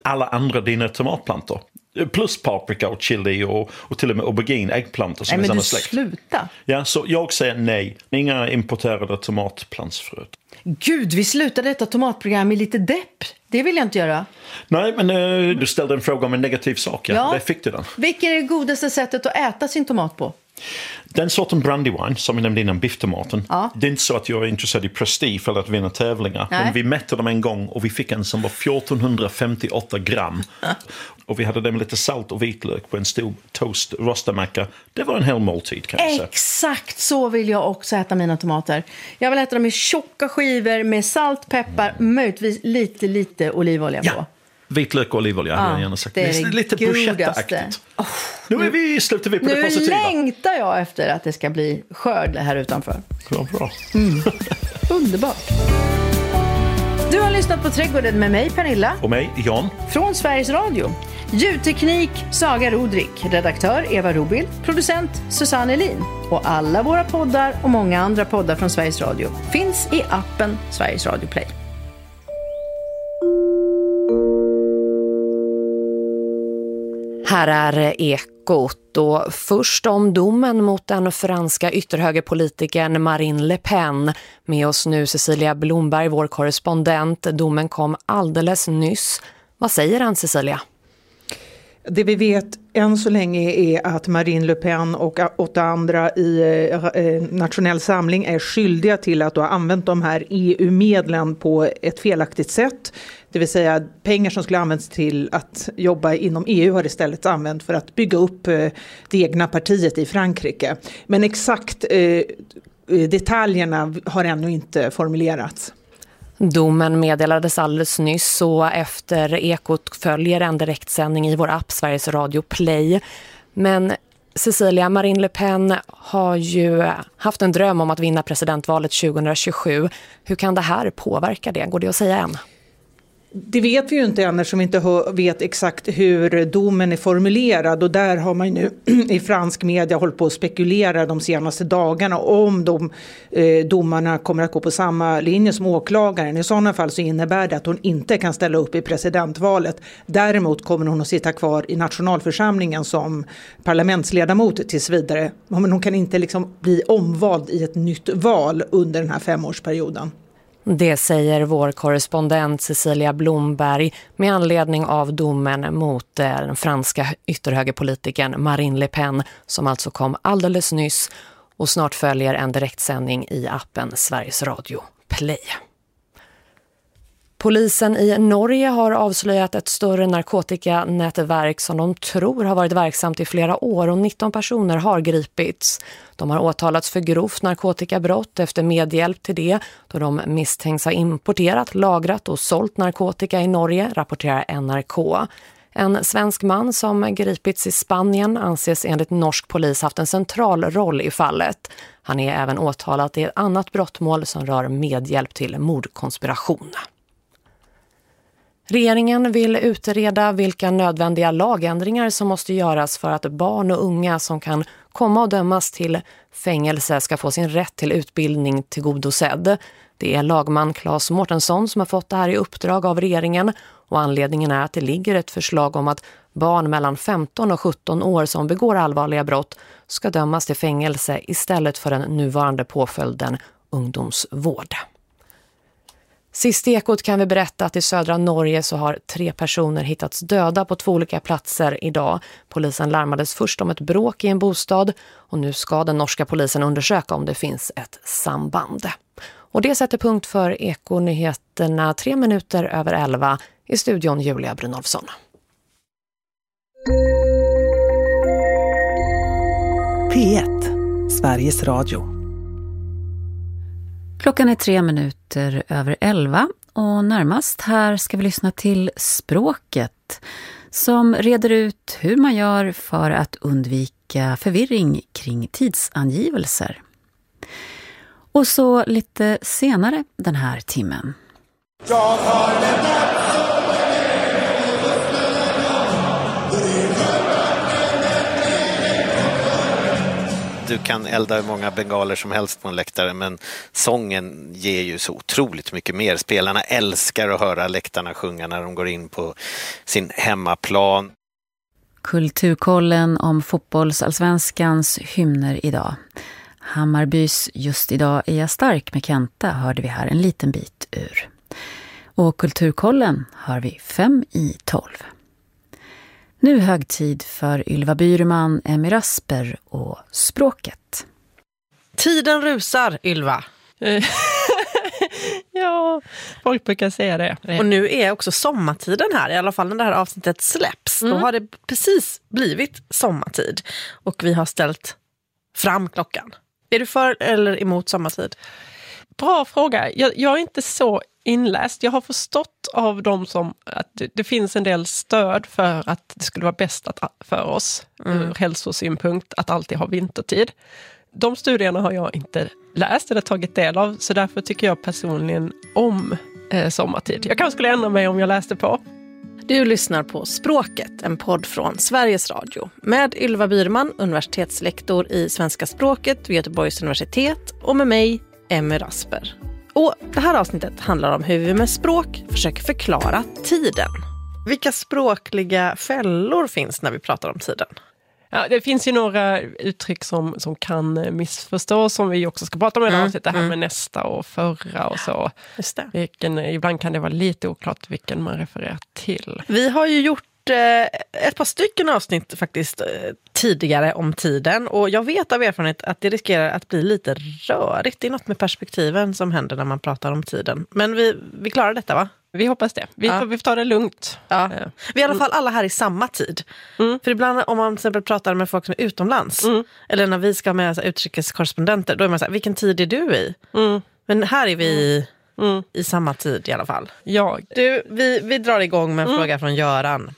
alla andra dina tomatplantor. Plus paprika och chili och till och med aubergine, äggplantor som är samma släkt. Sluta. Ja, så jag säger nej. Inga importerade tomatplantsfröet. Gud, vi slutade detta tomatprogram i lite depp. Det vill jag inte göra. Nej, men du ställde en fråga om en negativ sak. Ja. Där fick du den. Vilket är det godaste sättet att äta sin tomat på? Den sorten Brandywine som jag nämnde innan, bifftomaten. Ja. Det är inte så att jag är intresserad i prestige eller att vinna tävlingar. Nej. Men vi mätte dem en gång och vi fick en som var 1458 gram. Och vi hade den med lite salt och vitlök på en stor toast rostamacka. Det var en hel måltid, kan jag säga. Exakt så vill jag också äta mina tomater. Jag vill äta dem i tjocka skivor med salt, peppar, möjligtvis lite olivolja på. Ja. Vitlök och olivolja hade jag gärna sagt. Det är lite bruschetta-aktigt. Nu slutar vi på det positiva. Nu längtar jag efter att det ska bli skörd här utanför. Bra. Underbart. Du har lyssnat på Trädgården med mig, Pernilla. Och mig, Jan. Från Sveriges Radio. Ljudteknik, Saga Rodrik. Redaktör, Eva Robil. Producent, Susanne Elin. Och alla våra poddar och många andra poddar från Sveriges Radio finns i appen Sveriges Radio Play. Här är Ekot och först om domen mot den franska ytterhögerpolitikern Marine Le Pen. Med oss nu Cecilia Blomberg, vår korrespondent. Domen kom alldeles nyss. Vad säger han, Cecilia? Det vi vet än så länge är att Marine Le Pen och 8 andra i Nationell samling är skyldiga till att ha använt de här EU-medlen på ett felaktigt sätt. Det vill säga pengar som skulle användas till att jobba inom EU har istället använt för att bygga upp det egna partiet i Frankrike. Men exakt detaljerna har ännu inte formulerats. Domen meddelades alldeles nyss och efter Ekot följer en direktsändning i vår app Sveriges Radio Play. Men Cecilia, Marine Le Pen har ju haft en dröm om att vinna presidentvalet 2027. Hur kan det här påverka det? Går det att säga än? Det vet vi ju inte än eftersom vi inte vet exakt hur domen är formulerad och där har man nu i fransk media hållit på att spekulera de senaste dagarna om domarna kommer att gå på samma linje som åklagaren. I sådana fall så innebär det att hon inte kan ställa upp i presidentvalet. Däremot kommer hon att sitta kvar i nationalförsamlingen som parlamentsledamot tills vidare. Men hon kan inte liksom bli omvald i ett nytt val under den här 5-årsperioden. Det säger vår korrespondent Cecilia Blomberg med anledning av domen mot den franska ytterhögerpolitikern Marine Le Pen som alltså kom alldeles nyss och snart följer en direktsändning i appen Sveriges Radio Play. Polisen i Norge har avslöjat ett större narkotikanätverk som de tror har varit verksamt i flera år och 19 personer har gripits. De har åtalats för grovt narkotikabrott efter medhjälp till det då de misstänks ha importerat, lagrat och sålt narkotika i Norge, rapporterar NRK. En svensk man som gripits i Spanien anses enligt norsk polis haft en central roll i fallet. Han är även åtalad i ett annat brottmål som rör medhjälp till mordkonspiration. Regeringen vill utreda vilka nödvändiga lagändringar som måste göras för att barn och unga som kan komma och dömas till fängelse ska få sin rätt till utbildning tillgodosedd. Det är lagman Claes Mårtensson som har fått det här i uppdrag av regeringen och anledningen är att det ligger ett förslag om att barn mellan 15 och 17 år som begår allvarliga brott ska dömas till fängelse istället för den nuvarande påföljden ungdomsvård. Sist i Ekot kan vi berätta att i södra Norge så har 3 personer hittats döda på 2 olika platser idag. Polisen larmades först om ett bråk i en bostad och nu ska den norska polisen undersöka om det finns ett samband. Och det sätter punkt för Ekonyheterna 3 minuter över 11 i studion Julia Brynolfsson. P1, Sveriges Radio. Klockan är 3 minuter över 11 och närmast här ska vi lyssna till Språket som reder ut hur man gör för att undvika förvirring kring tidsangivelser. Och så lite senare den här timmen. Jag har lämnat. du kan elda hur många bengaler som helst på en läktare, men sången ger ju så otroligt mycket mer. Spelarna älskar att höra läktarna sjunga när de går in på sin hemmaplan. Kulturkollen om fotbollsallsvenskans hymner idag. Hammarbys Just idag är jag stark med Kenta hörde vi här en liten bit ur. Och Kulturkollen hör vi 5:12. Nu hög tid för Ylva Byrman, Emmy Rasper och språket. Tiden rusar, Ylva. Ja, folk brukar säga det. Och nu är också sommartiden här, i alla fall när det här avsnittet släpps. Då har det precis blivit sommartid och vi har ställt fram klockan. Är du för eller emot sommartid? Bra fråga. Jag är inte så inläst. Jag har förstått av dem som att det finns en del stöd för att det skulle vara bäst för oss ur hälsosynpunkt att alltid ha vintertid. De studierna har jag inte läst eller tagit del av, så därför tycker jag personligen om sommartid. Jag kanske skulle ändra mig om jag läste på. Du lyssnar på Språket, en podd från Sveriges Radio med Ylva Byrman, universitetslektor i svenska språket vid Göteborgs universitet, och med mig, Emmy Rasper. Och det här avsnittet handlar om hur vi med språk försöker förklara tiden. Vilka språkliga fällor finns när vi pratar om tiden? Ja, det finns ju några uttryck som kan missförstås, som vi också ska prata om i det här avsnittet, det här med nästa och förra och så. Just det. Ibland kan det vara lite oklart vilken man refererar till. Vi har ju gjort ett par stycken avsnitt faktiskt tidigare om tiden, och jag vet av erfarenhet att det riskerar att bli lite rörigt. Det är något med perspektiven som händer när man pratar om tiden. Men vi klarar detta, va? Vi hoppas det. Vi får ta det lugnt. Ja. Vi är i alla fall alla här i samma tid. För ibland om man till exempel pratar med folk som är utomlands, eller när vi ska med utrikeskorrespondenter, då är man så här, vilken tid är du i? Men här är vi i samma tid i alla fall. Ja. Du, vi drar igång med en fråga från Göran.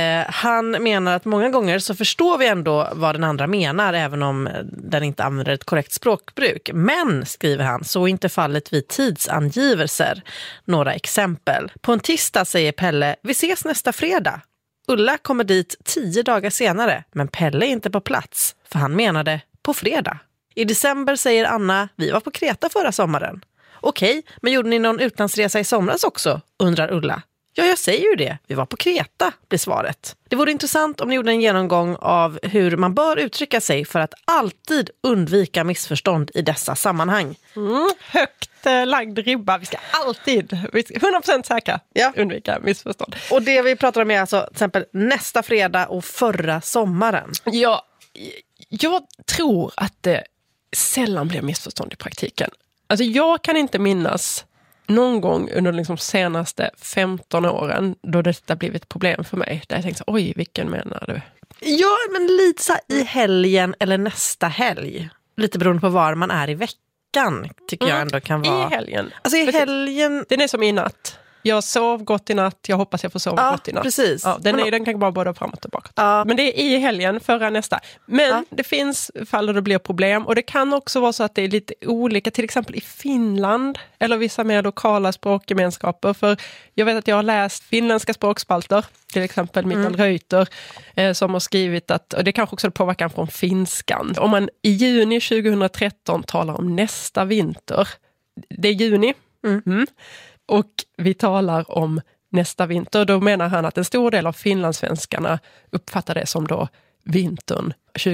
Han menar att många gånger så förstår vi ändå vad den andra menar, även om den inte använder ett korrekt språkbruk. Men, skriver han, så är inte fallet vid tidsangivelser. Några exempel. På en tisdag säger Pelle, vi ses nästa fredag. Ulla kommer dit 10 dagar senare, men Pelle är inte på plats, för han menade på fredag. I december säger Anna, vi var på Kreta förra sommaren. Okej, men gjorde ni någon utlandsresa i somras också? Undrar Ulla. Ja, jag säger ju det. Vi var på Kreta, blir svaret. Det vore intressant om ni gjorde en genomgång av hur man bör uttrycka sig för att alltid undvika missförstånd i dessa sammanhang. Högt lagd ribba. Vi ska alltid, 100% säkra, undvika missförstånd. Och det vi pratar om är alltså till exempel nästa fredag och förra sommaren. Ja, jag tror att det sällan blir missförstånd i praktiken. Alltså jag kan inte minnas någon gång under de senaste 15 åren då detta blivit ett problem för mig. Där jag tänkte, oj, vilken menar du? Ja, men lite så här, i helgen eller nästa helg. Lite beroende på var man är i veckan, tycker jag ändå kan vara. I helgen. Alltså i helgen. Den är som i natt. Jag sov gott i natt, jag hoppas jag får sova gott i natt. Precis. Ja, den kan bara både fram och tillbaka. Men det är i helgen, förra nästa. Men det finns fall där det blir problem. Och det kan också vara så att det är lite olika, till exempel i Finland. Eller vissa mer lokala språkgemenskaper. För jag vet att jag har läst finländska språkspalter. Till exempel Mikael Reuter som har skrivit att, och det kanske också är påverkan från finskan. Om man i juni 2013 talar om nästa vinter. Det är juni. Och vi talar om nästa vinter. Då menar han att en stor del av finlandssvenskarna uppfattar det som då vintern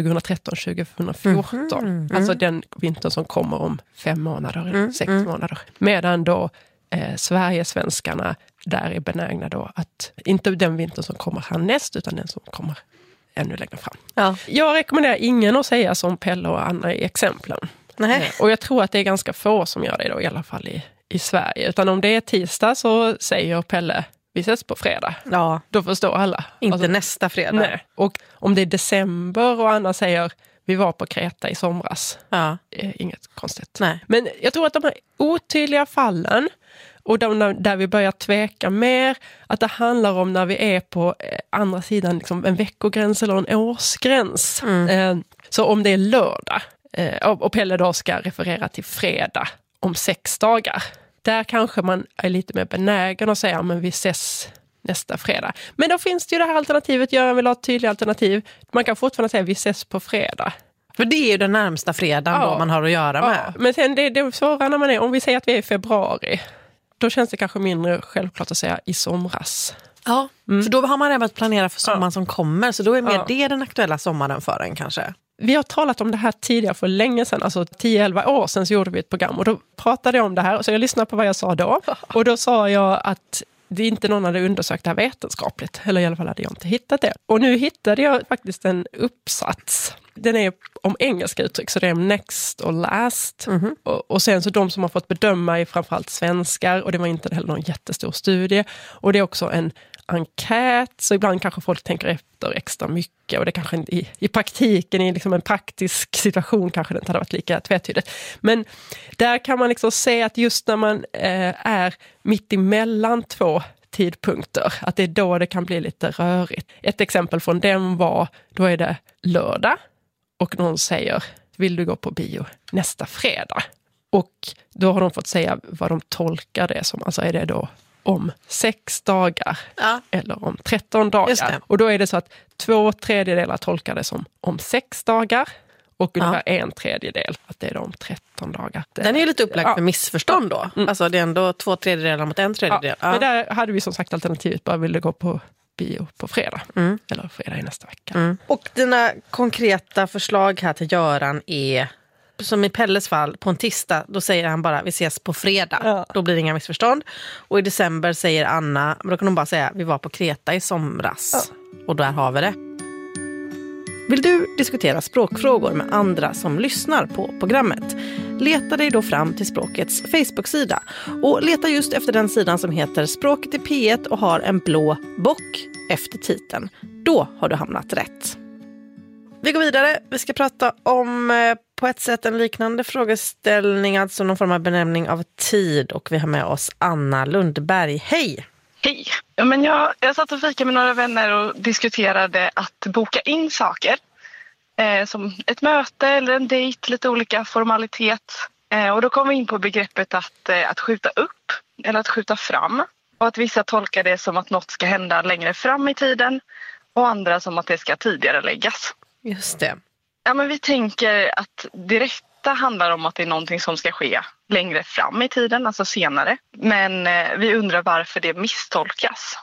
2013-2014. Alltså den vintern som kommer om 5 månader eller 6 månader. Medan då Sverigesvenskarna där är benägna då att inte den vintern som kommer härnäst utan den som kommer ännu längre fram. Ja. Jag rekommenderar ingen att säga som Pelle och Anna i exemplen. Nej. Och jag tror att det är ganska få som gör det då, i alla fall i Sverige. Utan om det är tisdag så säger Pelle, vi ses på fredag. Ja. Då förstår alla. Inte nästa fredag. Nej. Och om det är december och Anna säger, vi var på Kreta i somras. Ja. Det är inget konstigt. Nej. Men jag tror att de här otydliga fallen och där vi börjar tveka mer, att det handlar om när vi är på andra sidan liksom en veckogräns eller en årsgräns. Så om det är lördag och Pelle då ska referera till fredag om 6 dagar. Där kanske man är lite mer benägen att säga, men vi ses nästa fredag. Men då finns det ju det här alternativet, Göran vill ha ett tydligt alternativ. Man kan fortfarande säga vi ses på fredag. För det är ju den närmsta fredagen då man har att göra med. Men sen det är svårare när man är, om vi säger att vi är i februari, då känns det kanske mindre självklart att säga i somras. Ja, för då har man redan börjat planera för sommaren som kommer, så då är mer det den aktuella sommaren för en kanske. Vi har talat om det här tidigare för länge sedan, alltså 10-11 år sedan så gjorde vi ett program och då pratade jag om det här, så jag lyssnade på vad jag sa då och då sa jag att det inte någon hade undersökt det här vetenskapligt, eller i alla fall hade jag inte hittat det. Och nu hittade jag faktiskt en uppsats. Den är om engelska uttryck, så det är next och last. Och sen så de som har fått bedöma är framförallt svenskar, och det var inte heller någon jättestor studie. Och det är också en enkät, så ibland kanske folk tänker efter extra mycket, och det kanske i praktiken, i liksom en praktisk situation kanske det inte hade varit lika tvetydigt. Men där kan man liksom se att just när man är mitt emellan två tidpunkter, att det är då det kan bli lite rörigt. Ett exempel från den var, då är det lördag och någon säger, vill du gå på bio nästa fredag? Och då har de fått säga vad de tolkar det som, alltså är det då om 6 dagar eller om 13 dagar. Och då är det så att 2/3 tolkar det som om 6 dagar och ungefär 1/3 att det är om 13 dagar. Den är ju lite upplagd för missförstånd då. Alltså det är ändå 2/3 mot 1/3. Men där hade vi som sagt alternativet, bara ville gå på bio på fredag. Eller fredag i nästa vecka. Och dina konkreta förslag här till Göran är, som i Pelles fall, på en tisdag, då säger han bara vi ses på fredag. Då blir det inga missförstånd. Och i december säger Anna, men då kan hon bara säga vi var på Kreta i somras. Och där har vi det. Vill du diskutera språkfrågor med andra som lyssnar på programmet? Leta dig då fram till Språkets Facebook-sida. Och leta just efter den sidan som heter Språket i P1 och har en blå bock efter titeln. Då har du hamnat rätt. Vi går vidare. Vi ska prata om på ett sätt en liknande frågeställning, alltså någon form av benämning av tid. Och vi har med oss Anna Lundberg. Hej! Hej! Ja, men jag satt och fikade med några vänner och diskuterade att boka in saker. Som ett möte eller en dejt, lite olika formalitet. Och då kom vi in på begreppet att skjuta upp eller att skjuta fram. Och att vissa tolkar det som att något ska hända längre fram i tiden och andra som att det ska tidigare läggas. Just det. Ja, men vi tänker att det rätta handlar om att det är någonting som ska ske längre fram i tiden, alltså senare. Men vi undrar varför det misstolkas.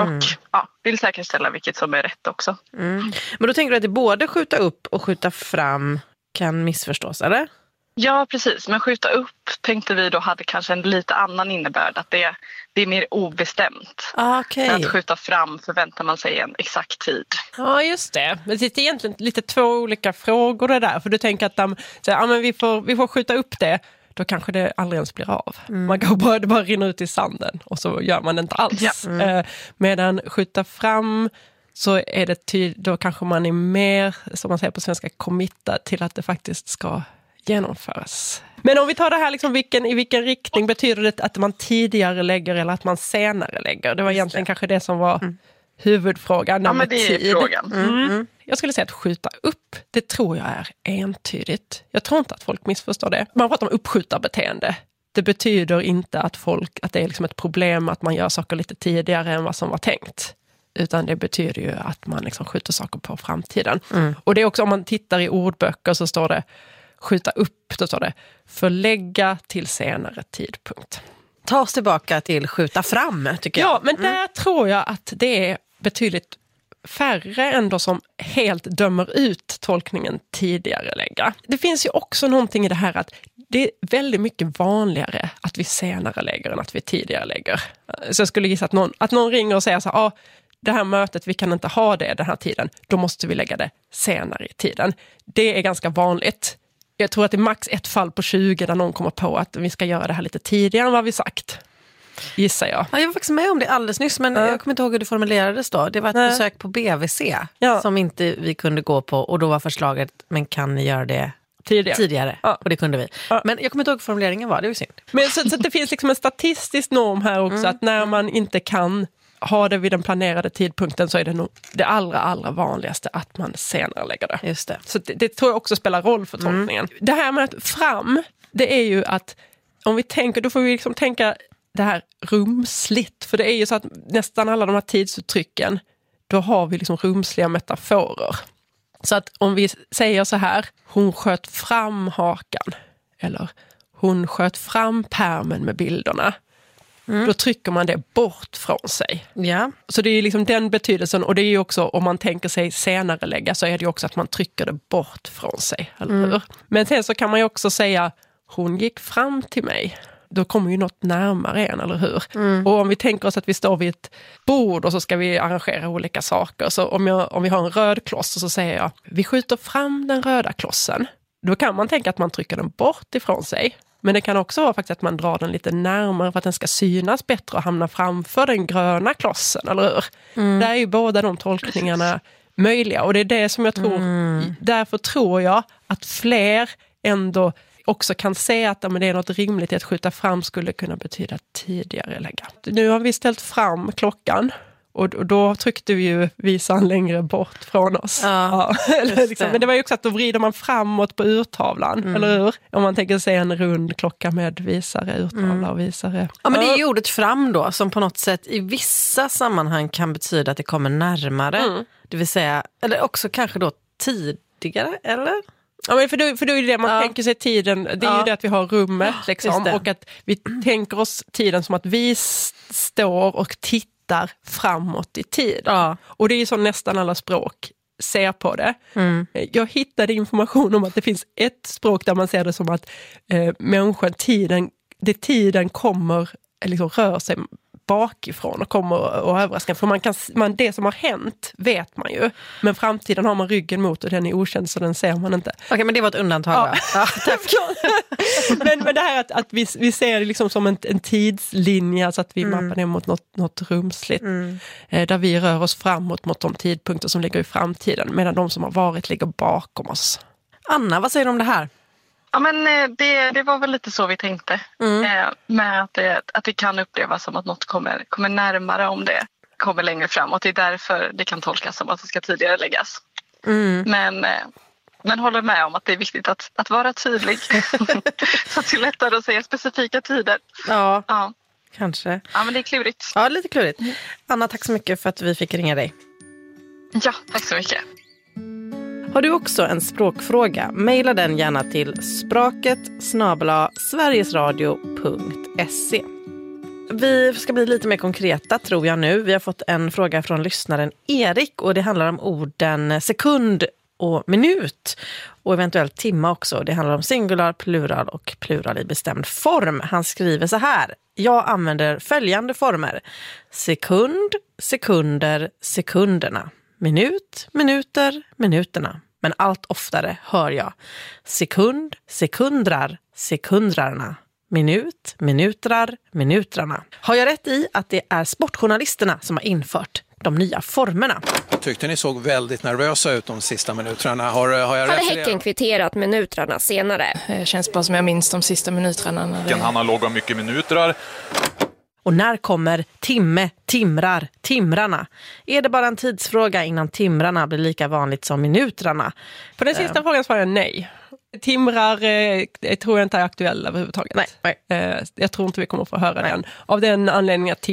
Och vill säkerställa vilket som är rätt också. Men då tänker du att det både skjuta upp och skjuta fram kan missförstås, eller? Ja, precis. Men skjuta upp tänkte vi då hade kanske en lite annan innebörd. Att det är mer obestämt. Okay. Men att skjuta fram förväntar man sig en exakt tid. Ja, just det. Men det är egentligen lite två olika frågor det där. För du tänker att men vi får skjuta upp det. Då kanske det aldrig ens blir av. Man kan det bara rinner ut i sanden. Och så gör man det inte alls. Medan skjuta fram så är det då kanske man är mer, som man säger på svenska, committad till att det faktiskt ska genomföras. Men om vi tar det här liksom, i vilken riktning betyder det att man tidigare lägger eller att man senare lägger? Det var egentligen kanske det som var huvudfrågan. Ja, men det är frågan. Jag skulle säga att skjuta upp, det tror jag är entydigt. Jag tror inte att folk missförstår det. Man pratar om uppskjutarbeteende. Det betyder inte att det är liksom ett problem att man gör saker lite tidigare än vad som var tänkt. Utan det betyder ju att man liksom skjuter saker på framtiden. Och det är också, om man tittar i ordböcker så står det skjuta upp, då står det förlägga till senare tidpunkt. Ta oss tillbaka till skjuta fram, tycker jag. Ja, men där tror jag att det är betydligt färre ändå som helt dömer ut tolkningen tidigare lägga. Det finns ju också någonting i det här att det är väldigt mycket vanligare att vi senare lägger än att vi tidigare lägger. Så jag skulle gissa att någon ringer och säger så här, det här mötet, vi kan inte ha det den här tiden, då måste vi lägga det senare i tiden. Det är ganska vanligt. Jag tror att det är max ett fall på 20 där någon kommer på att vi ska göra det här lite tidigare än vad vi sagt. Gissar jag. Ja, jag var faktiskt med om det alldeles nyss, men jag kommer inte ihåg hur det formulerades då. Det var ett besök på BVC som inte vi kunde gå på, och då var förslaget, men kan ni göra det tidigare? Ja. Och det kunde vi. Ja. Men jag kommer inte ihåg hur formuleringen var, det var synd. Men så det finns liksom en statistisk norm här också, att när man inte kan ha det vid den planerade tidpunkten så är det nog det allra vanligaste att man senare lägger det. Just det. Så det tror jag också spelar roll för tolkningen. Det här med att fram, det är ju att om vi tänker, då får vi liksom tänka det här rumsligt. För det är ju så att nästan alla de här tidsuttrycken, då har vi liksom rumsliga metaforer. Så att om vi säger så här, hon sköt fram hakan eller hon sköt fram pärmen med bilderna. Då trycker man det bort från sig. Ja. Så det är liksom den betydelsen, och det är ju också, om man tänker sig senare lägga, så är det ju också att man trycker det bort från sig. Eller hur? Men sen så kan man ju också säga, hon gick fram till mig. Då kommer ju något närmare en, eller hur? Och om vi tänker oss att vi står vid ett bord och så ska vi arrangera olika saker. Så om vi har en röd kloss och så säger jag, vi skjuter fram den röda klossen. Då kan man tänka att man trycker den bort ifrån sig. Men det kan också vara faktiskt att man drar den lite närmare för att den ska synas bättre och hamna framför den gröna klossen, eller hur? Där är ju båda de tolkningarna möjliga, och det är det som jag tror, därför tror jag att fler ändå också kan se att det är något rimligt att skjuta fram skulle kunna betyda tidigare lägga. Nu har vi ställt fram klockan. Och då tryckte vi ju visaren längre bort från oss. Ja, liksom. Men det var ju också att då vrider man framåt på urtavlan, eller hur? Om man tänker sig en rund klocka med visare, urtavla och visare. Ja, men det är ju ordet fram då som på något sätt i vissa sammanhang kan betyda att det kommer närmare. Det vill säga, eller också kanske då tidigare, eller? Ja, men för då är det man tänker sig tiden, det är ju det att vi har rummet liksom, och att vi tänker oss tiden som att vi står och tittar framåt i tid. Ja. Och det är ju så nästan alla språk ser på det. Jag hittade information om att det finns ett språk där man ser det som att människan, tiden kommer, liksom rör sig bakifrån och kommer och överraskar. För det som har hänt vet man ju. Men framtiden har man ryggen mot och den är okänd, så den ser man inte. Okej, men det var ett undantag. Ja. men det här att vi ser det liksom som en tidslinje, så att vi mappar ner mot något rumsligt. Där vi rör oss framåt mot de tidpunkter som ligger i framtiden, medan de som har varit ligger bakom oss. Anna, vad säger du om det här? Ja, men det var väl lite så vi tänkte. Med att det kan upplevas som att något kommer närmare om det kommer längre framåt. Det är därför det kan tolkas som att det ska tidigare läggas. Men håller med om att det är viktigt att vara tydlig. Så att det är lättare att säga specifika tider. Ja, kanske. Ja, men det är klurigt. Ja, lite klurigt. Anna, tack så mycket för att vi fick ringa dig. Ja, tack så mycket. Har du också en språkfråga? Maila den gärna till spraket@sverigesradio.se. Vi ska bli lite mer konkreta, tror jag nu. Vi har fått en fråga från lyssnaren Erik, och det handlar om orden sekund och minut och eventuellt timma också. Det handlar om singular, plural och plural i bestämd form. Han skriver så här: jag använder följande former: sekund, sekunder, sekunderna. Minut, minuter, minuterna. Men allt oftare hör jag sekund, sekundrar, sekundrarna. Minut, minutrar, minutrarna. Har jag rätt i att det är sportjournalisterna som har infört de nya formerna? Jag tyckte ni såg väldigt nervösa ut de sista minuterna. Har jag rätt? Hade Häcken kvitterat minutrarna senare? Det känns bara som jag minns de sista minuterna. Han har loggat mycket minuter. Och när kommer timme, timrar, timrarna? Är det bara en tidsfråga innan timrarna blir lika vanligt som minutrarna? På den sista frågan svarar jag nej. Timrar tror jag inte är aktuella överhuvudtaget. Nej. Jag tror inte vi kommer att få höra den. Av den anledningen att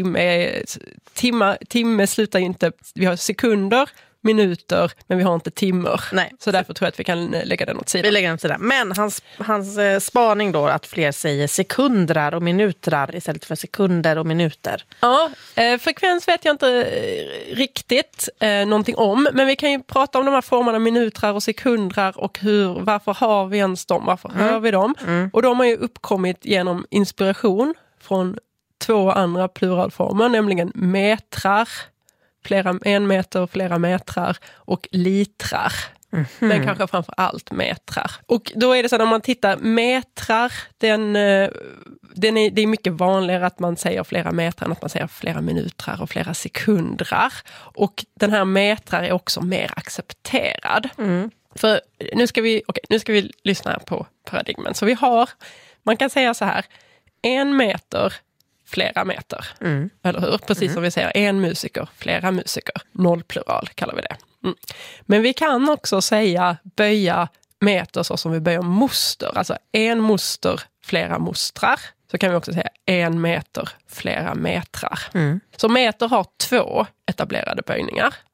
timme slutar ju inte. Vi har sekunder, minuter, men vi har inte timmar. Nej. Så därför tror jag att vi kan lägga den åt sidan. Vi lägger den åt sidan. Men hans spaning då, att fler säger sekundrar och minutrar istället för sekunder och minuter. Ja, frekvens vet jag inte riktigt någonting om. Men vi kan ju prata om de här formerna minutrar och sekundrar och varför har vi ens dem? Varför hör vi dem? Och de har ju uppkommit genom inspiration från två andra pluralformer, nämligen metrar, en meter, flera metrar, och litrar. Men kanske framför allt metrar. Och då är det så att om man tittar metrar, det är mycket vanligare att man säger flera metrar än att man säger flera minutrar och flera sekundrar. Och den här metrar är också mer accepterad. För nu ska vi lyssna på paradigmen. Så man kan säga så här: en meter, flera meter. Eller hur? Precis som vi säger, en musiker, flera musiker. Noll plural kallar vi det. Men vi kan också böja meter så som vi böjer moster. Alltså en moster, flera mostrar. Så kan vi också säga en meter, flera metrar. Så meter har 2 etablerade böjningar.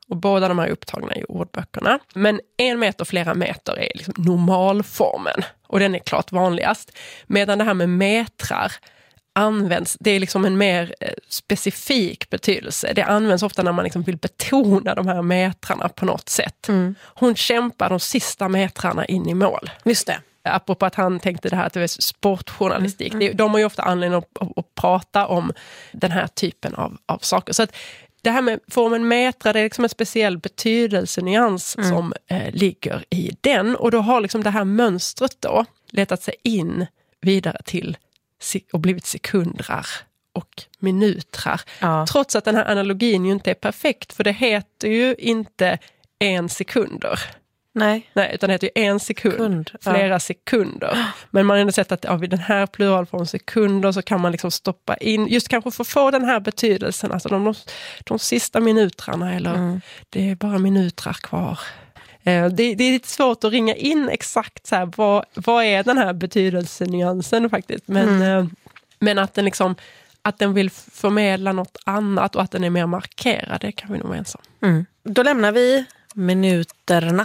Och båda de här är upptagna i ordböckerna. Men 1 meter och flera meter är liksom normalformen. Och den är klart vanligast. Medan det här med metrar används, det är liksom en mer specifik betydelse. Det används ofta när man liksom vill betona de här metrarna på något sätt. Hon kämpar de sista metrarna in i mål. Just det. Apropå att han tänkte det här att det är sportjournalistik. De har ju ofta anledning att prata om den här typen av saker. Så att det här med formen metra, det är liksom en speciell betydelsenyans som ligger i den. Och då har liksom det här mönstret då letat sig in vidare till och blivit sekundrar och minutrar. Ja. Trots att den här analogin ju inte är perfekt, för det heter ju inte 1 sekunder. Nej, utan det heter ju 1 sekund, flera sekunder. Men man har ändå sett att vid den här pluralform sekunder så kan man liksom stoppa in, just kanske för att få den här betydelsen, alltså de sista minutrarna, eller det är bara minutrar kvar. Det är lite svårt att ringa in exakt så här, vad är den här betydelsenyansen faktiskt. Men att den liksom, att den vill förmedla något annat och att den är mer markerad, det kan vi nog vara ensam. Då lämnar vi minuterna.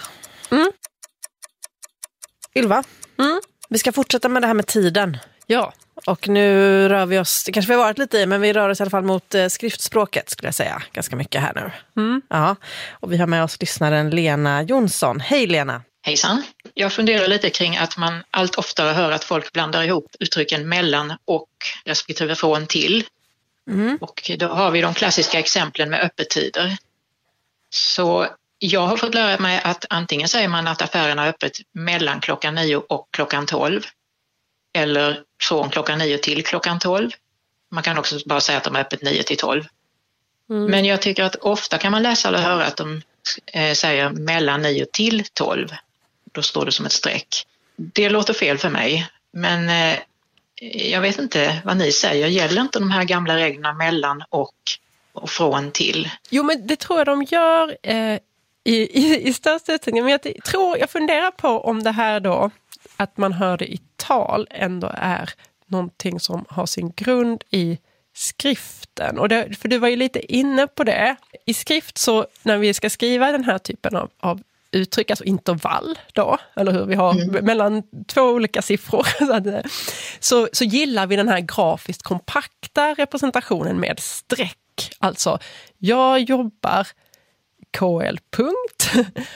Ylva, vi ska fortsätta med det här med tiden. Ja. Och nu rör vi oss, det kanske vi har varit lite i, men vi rör oss i alla fall mot skriftspråket skulle jag säga. Ganska mycket här nu. Ja. Och vi har med oss lyssnaren Lena Jonsson. Hej Lena! Hejsan! Jag funderar lite kring att man allt oftare hör att folk blandar ihop uttrycken mellan och respektive från till. Och då har vi de klassiska exemplen med öppettider. Så jag har fått lära mig att antingen säger man att affären har öppet mellan klockan 9 och klockan 12. Eller från klockan 9 till klockan 12. Man kan också bara säga att de är öppet 9 till 12. Men jag tycker att ofta kan man läsa eller höra att de säger mellan 9 till 12. Då står det som ett streck. Det låter fel för mig. Men jag vet inte vad ni säger. Gäller inte de här gamla reglerna mellan och från till? Jo, men det tror jag de gör i största utsträckning. Men jag funderar på om det här då, att man hör det i tal, ändå är någonting som har sin grund i skriften. Och för du var ju lite inne på det. I skrift, så när vi ska skriva den här typen av uttryck, alltså intervall då, eller hur, vi har mellan 2 olika siffror, så gillar vi den här grafiskt kompakta representationen med streck. Alltså, jag jobbar KL punkt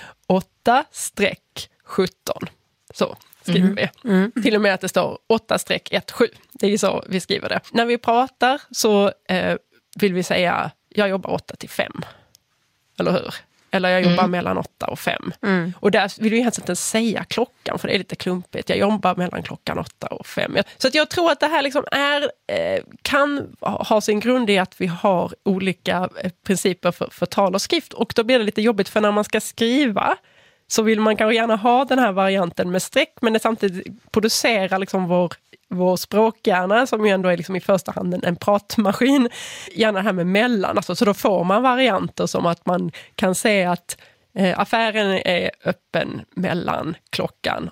8-17. Så skriver vi. Till och med att det står 8-17. Det är så vi skriver det. När vi pratar så vill vi säga jag jobbar 8 till 5. Eller hur? Eller jag jobbar mellan 8 och 5. Och där vill vi helst inte säga klockan, för det är lite klumpigt. Jag jobbar mellan klockan 8 och 5. Så att jag tror att det här liksom kan ha sin grund i att vi har olika principer för tal och skrift. Och då blir det lite jobbigt, för när man ska skriva så vill man kanske gärna ha den här varianten med streck, men det samtidigt producerar liksom vår språkhjärna, som ju ändå är liksom i första hand en pratmaskin, gärna det här med mellan. Alltså, så då får man varianter som att man kan säga att affären är öppen mellan klockan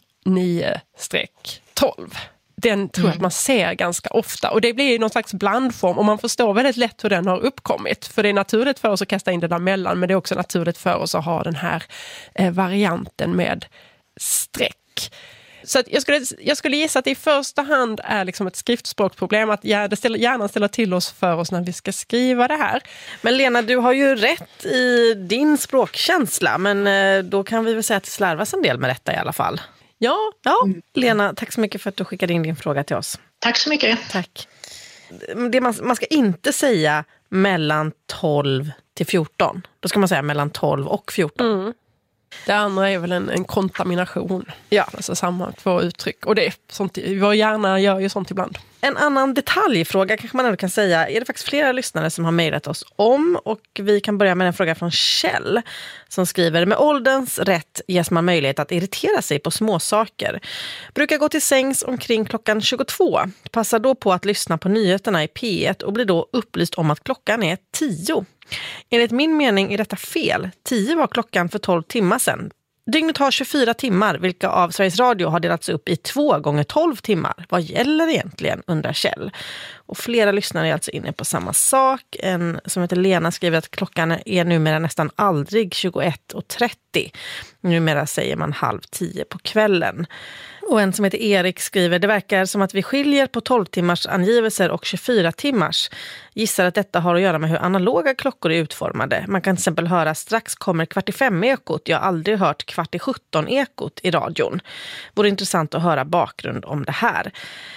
9-12. Den tror jag att man ser ganska ofta. Och det blir ju någon slags blandform, och man förstår väldigt lätt hur den har uppkommit. För det är naturligt för oss att kasta in det där mellan, men det är också naturligt för oss att ha den här varianten med streck. Så att jag skulle gissa att det i första hand är liksom ett skriftspråksproblem, att hjärnan ställer till oss för oss när vi ska skriva det här. Men Lena, du har ju rätt i din språkkänsla, men då kan vi väl säga att det slarvas en del med detta i alla fall. Ja. Lena, tack så mycket för att du skickade in din fråga till oss. Tack så mycket. Tack. Det man ska inte säga mellan 12 till 14. Då ska man säga mellan 12 och 14. Det andra är väl en kontamination. Ja. Alltså samma 2 uttryck. Och det är sånt, vår hjärna gör ju sånt ibland. En annan detaljfråga kanske man ändå kan säga är det faktiskt flera lyssnare som har mejlat oss om, och vi kan börja med en fråga från Kjell som skriver: med ålderns rätt ges man möjlighet att irritera sig på små saker. Brukar gå till sängs omkring klockan 22. Passar då på att lyssna på nyheterna i P1 och blir då upplyst om att klockan är 10. Enligt min mening är detta fel. 10 var klockan för 12 timmar sedan. Dygnet har 24 timmar, vilka av Sveriges Radio har delats upp i 2 gånger 12 timmar. Vad gäller egentligen, undrar Kjell. Och flera lyssnare är alltså inne på samma sak. En som heter Lena skriver att klockan är numera nästan aldrig 21:30. Numera säger man 9:30 på kvällen. Och en som heter Erik skriver, det verkar som att vi skiljer på 12 timmars angivelser och 24 timmars. Gissar att detta har att göra med hur analoga klockor är utformade. Man kan till exempel höra strax kommer 4:45-ekot. Jag har aldrig hört 4:17-ekot i radion. Vore intressant att höra bakgrund om det här.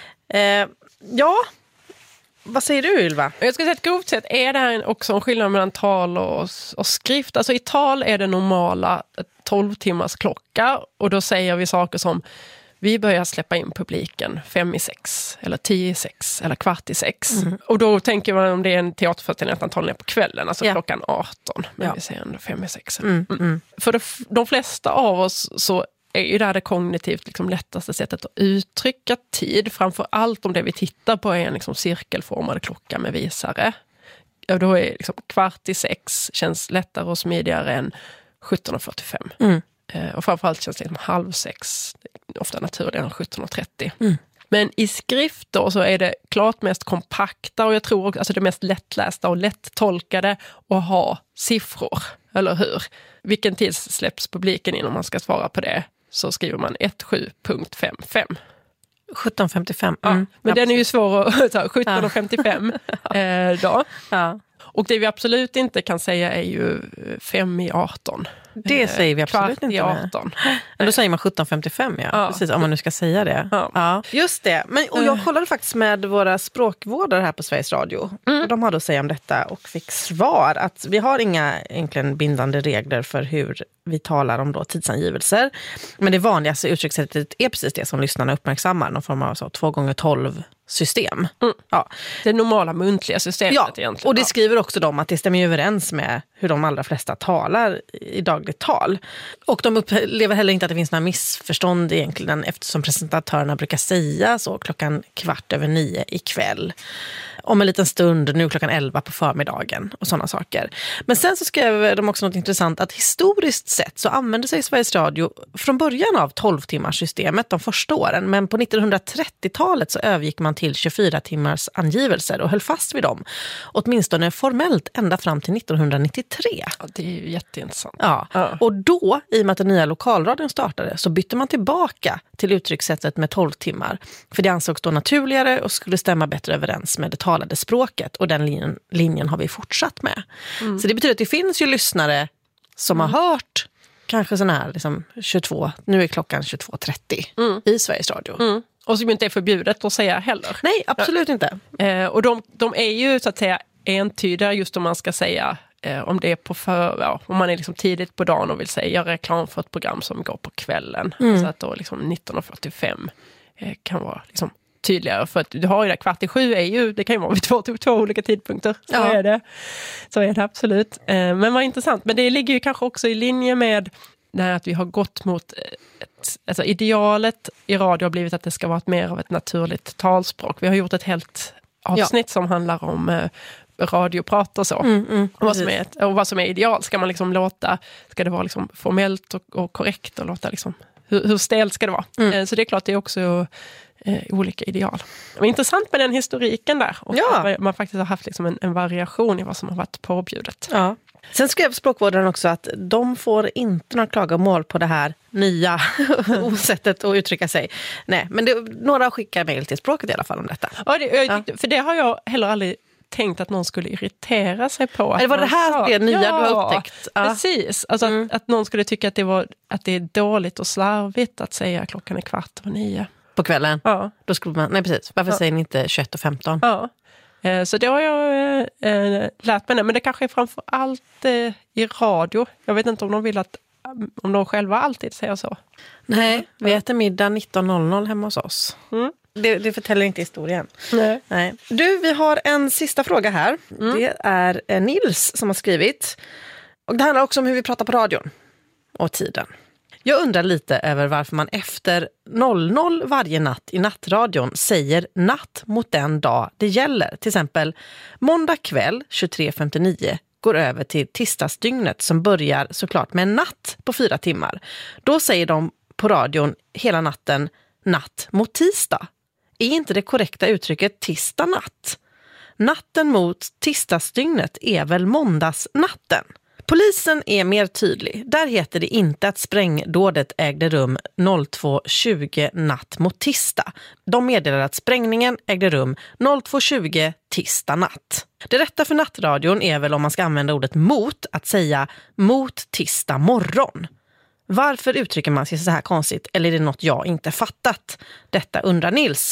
Ja, vad säger du, Ylva? Jag skulle säga att grovt sett är det här också en skillnad mellan tal och skrift. Alltså i tal är det normala 12 timmars klocka och då säger vi saker som vi börjar släppa in publiken 5:06 eller 10:06 eller 5:15. Mm. Och då tänker man om det är en teaterföreställning att antagligen är på kvällen, alltså klockan 18. Men vi säger ändå 5:06. För de flesta av oss så är ju det kognitivt liksom lättaste sättet att uttrycka tid. Framför allt om det vi tittar på är en liksom cirkelformad klocka med visare. Och då är liksom 5:15 känns lättare och smidigare än 17:45. Och framförallt känns det liksom 5:30, ofta naturligare än 17:30. Men i skrift då så är det klart mest kompakta och jag tror också alltså det mest lättlästa och lättolkade att ha siffror, eller hur? Vilken tid släpps publiken in om man ska svara på det? Så skriver man 17.55. 17:55. Men den är ju svår att ta. 17:55 då. Ja. Och det vi absolut inte kan säga är ju 5:18. Det säger vi absolut inte. 18. Men då säger man 17:55, precis, om man nu ska säga det. Ja. Just det. Och jag kollade faktiskt med våra språkvårdare här på Sveriges Radio. Och de hade att säga om detta och fick svar att vi har inga egentligen bindande regler för hur vi talar om då tidsangivelser. Men det vanligaste uttryckssättet är precis det som lyssnarna uppmärksammar. Någon form av 2x12 system. Ja. Det normala muntliga systemet egentligen. Och det skriver också de att det stämmer överens med hur de allra flesta talar i dagligt tal. Och de upplever heller inte att det finns några missförstånd egentligen eftersom presentatörerna brukar säga så 9:15 ikväll. Om en liten stund, nu 11 på förmiddagen och sådana saker. Men sen så skrev de också något intressant att historiskt sett så använde sig Sveriges Radio från början av 12-timmarssystemet de första åren. Men på 1930-talet så övergick man till 24-timmars angivelser och höll fast vid dem. Åtminstone formellt ända fram till 1993. Ja, det är ju jätteintressant. Ja. Och då, i och med att den nya lokalradion startade, så bytte man tillbaka till uttryckssättet med 12 timmar. För det ansågs då naturligare och skulle stämma bättre överens med det talade språket. Och den linjen har vi fortsatt med. Så det betyder att det finns ju lyssnare som har hört kanske sån här liksom 22, nu är klockan 22:30 i Sveriges Radio. Och som inte är förbjudet att säga heller. Nej, absolut inte. Och de är ju så att säga entydiga just om man ska säga om det är på om man är liksom tidigt på dagen och vill säga göra reklam för ett program som går på kvällen. Så att då liksom 19:45 kan vara liksom tydligare, för att du har ju där 6:15 är ju, det kan ju vara vid två olika tidpunkter. Så är det absolut. Men vad intressant. Men det ligger ju kanske också i linje med när att vi har gått mot alltså idealet i radio har blivit att det ska vara mer av ett naturligt talspråk. Vi har gjort ett helt avsnitt som handlar om radioprat och så. Och vad som är ideal. Ska man liksom ska det vara liksom formellt och korrekt och låta liksom, hur stelt ska det vara? Så det är klart det är också olika ideal. Det var intressant med den historiken där. Och att man faktiskt har haft liksom en variation i vad som har varit påbjudet. Ja. Sen skrev språkvårdaren också att de får inte några klagomål på det här nya sättet att uttrycka sig. Nej, men några skickar mejl till språket i alla fall om detta. För det har jag heller aldrig tänkt att någon skulle irritera sig på. Det var det här det nya du har upptäckt. Precis. Alltså att någon skulle tycka att det är dåligt och slarvigt att säga 8:15. På kvällen? Ja. Då skulle man, nej precis. Varför säger ni inte 21:15? Ja. Så det har jag lärt mig. Men det kanske är framför allt i radio. Jag vet inte om de vill om de själva alltid säger så. Nej, vi äter middag 19:00 hemma hos oss. Det förtäller inte historien. Nej. Du, vi har en sista fråga här. Det är Nils som har skrivit. Och det handlar också om hur vi pratar på radion. Och tiden. Jag undrar lite över varför man efter 00 varje natt i nattradion säger natt mot den dag det gäller. Till exempel måndag kväll 23:59 går över till tisdagsdygnet som börjar såklart med en natt på 4 timmar. Då säger de på radion hela natten natt mot tisdag. Är inte det korrekta uttrycket tisdag natt? Natten mot tisdagsdygnet är väl måndagsnatten? Polisen är mer tydlig. Där heter det inte att sprängdådet ägde rum 02.20 natt mot tisdag. De meddelar att sprängningen ägde rum 02.20 tisdag natt. Det rätta för nattradion är väl, om man ska använda ordet mot, att säga mot tisdag morgon. Varför uttrycker man sig så här konstigt? Eller är det något jag inte fattat? Detta undrar Nils.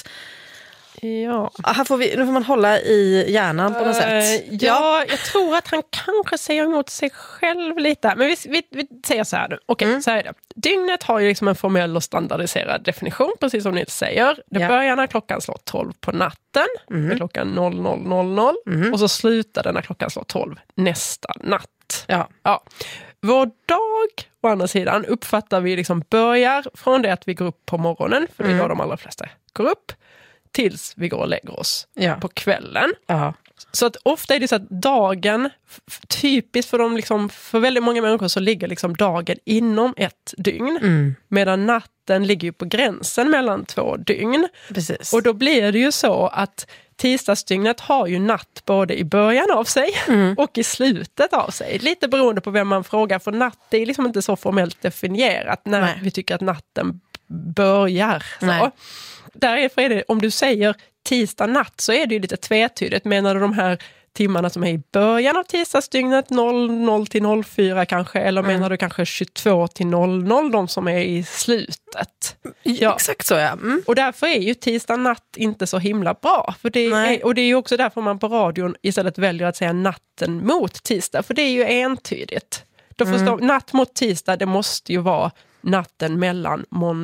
Ja. Här nu får man hålla i hjärnan på något sätt. Ja, jag tror att han kanske säger emot sig själv lite. Men vi säger så här nu. Okej, så är det. Dygnet har ju liksom en formell och standardiserad definition, precis som Nils säger. Det börjar när klockan slår 12 på natten. Klockan 00.00. Och så slutar den när klockan slår 12 nästa natt. Ja. Vår dag, å andra sidan, uppfattar vi liksom börjar från det att vi går upp på morgonen. För det är då de allra flesta går upp. Tills vi går och lägger oss på kvällen. Så att ofta är det så att dagen, typiskt för dem liksom, för väldigt många människor så ligger liksom dagen inom ett dygn. Medan natten ligger ju på gränsen mellan 2 dygn. Precis. Och då blir det ju så att tisdagsdygnet har ju natt både i början av sig och i slutet av sig. Lite beroende på vem man frågar, för natt är liksom inte så formellt definierat när vi tycker att natten börjar. Så. Därför är det, om du säger tisdag natt så är det ju lite tvetydigt. Menar du de här timmarna som är i början av tisdagsdygnet 00 till 04 kanske, eller menar du kanske 22 till 00, de som är i slutet? Ja. Exakt så, ja. Och därför är ju tisdag natt inte så himla bra. För det är ju också därför man på radion istället väljer att säga natten mot tisdag, för det är ju entydigt. Då förstår, natt mot tisdag, det måste ju vara natten mellan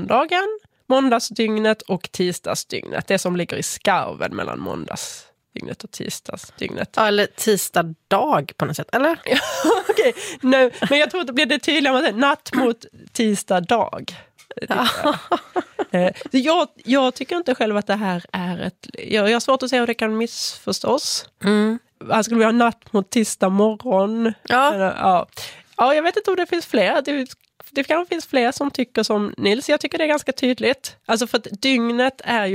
måndagsdygnet och tisdagsdygnet. Det som ligger i skarven mellan måndagsdygnet och tisdagsdygnet. Ja, eller tisdag dag på något sätt, eller? Okej, nej, men jag tror att det blir det tydligare med natt mot tisdag dag. Jag tycker inte själv att det här är ett... Jag har svårt att säga hur det kan missförstås. Han skulle vilja ha natt mot tisdag morgon. Ja, jag vet inte om det finns fler. Det kanske finns fler som tycker som Nils. Jag tycker det är ganska tydligt. Alltså för att dygnet är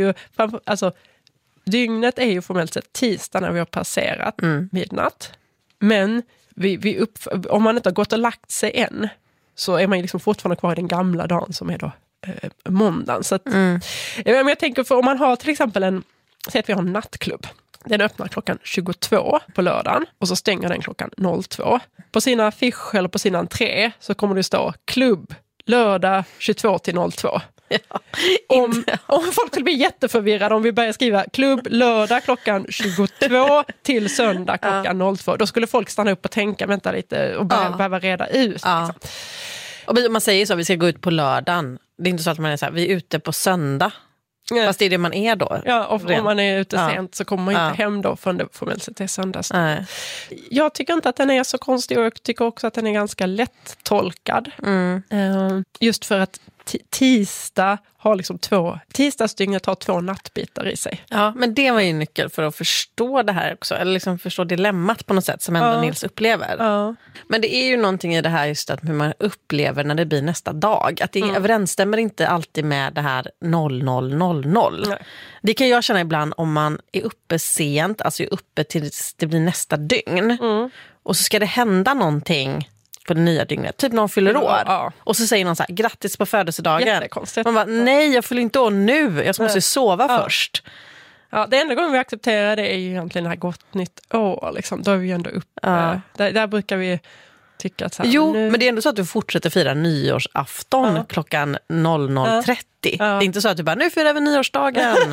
ju formellt sett tisdag när vi har passerat midnatt. Men om man inte har gått och lagt sig än så är man liksom fortfarande kvar i den gamla dagen som är då måndagen. Så att, men jag tänker, för om man har till exempel säg att vi har en nattklubb. Den öppnar klockan 22 på lördagen och så stänger den klockan 02. På sina affisch eller på sin entré så kommer det stå klubb lördag 22 till 02. Ja, om folk skulle bli jätteförvirrade om vi börjar skriva klubb lördag klockan 22 till söndag klockan 02, då skulle folk stanna upp och tänka, vänta lite och behöva reda ut. Liksom. Och man säger så, vi ska gå ut på lördagen. Det är inte så att man är så här, vi är ute på söndag. Fast det är det man är då. Ja, och om man är ute sent så kommer man inte hem då förrän det formellt sett är söndags. Jag tycker inte att den är så konstig, och jag tycker också att den är ganska lätt tolkad. Just för att tisdag har liksom tisdagsdygnet har 2 nattbitar i sig. Ja, men det var ju en nyckel för att förstå det här också, eller liksom förstå dilemmat på något sätt som ändå Nils upplever. Men det är ju någonting i det här just att hur man upplever när det blir nästa dag, att det överensstämmer inte alltid med det här 00:00. Nej. Det kan jag känna ibland om man är uppe sent, alltså är uppe tills det blir nästa dygn. Och så ska det hända någonting på det nya dygnet. Typ någon fyller år. Och så säger någon så här, grattis på födelsedagen. Man bara, nej jag fyller inte år nu. Jag måste sova först. Ja, det enda gången vi accepterar det är ju egentligen när gott nytt år. Liksom. Då är vi ändå uppe. Där brukar vi tycka att så här, men det är ändå så att du fortsätter fira nyårsafton klockan 00:30. Det är inte så att du bara, nu firar vi nyårsdagen.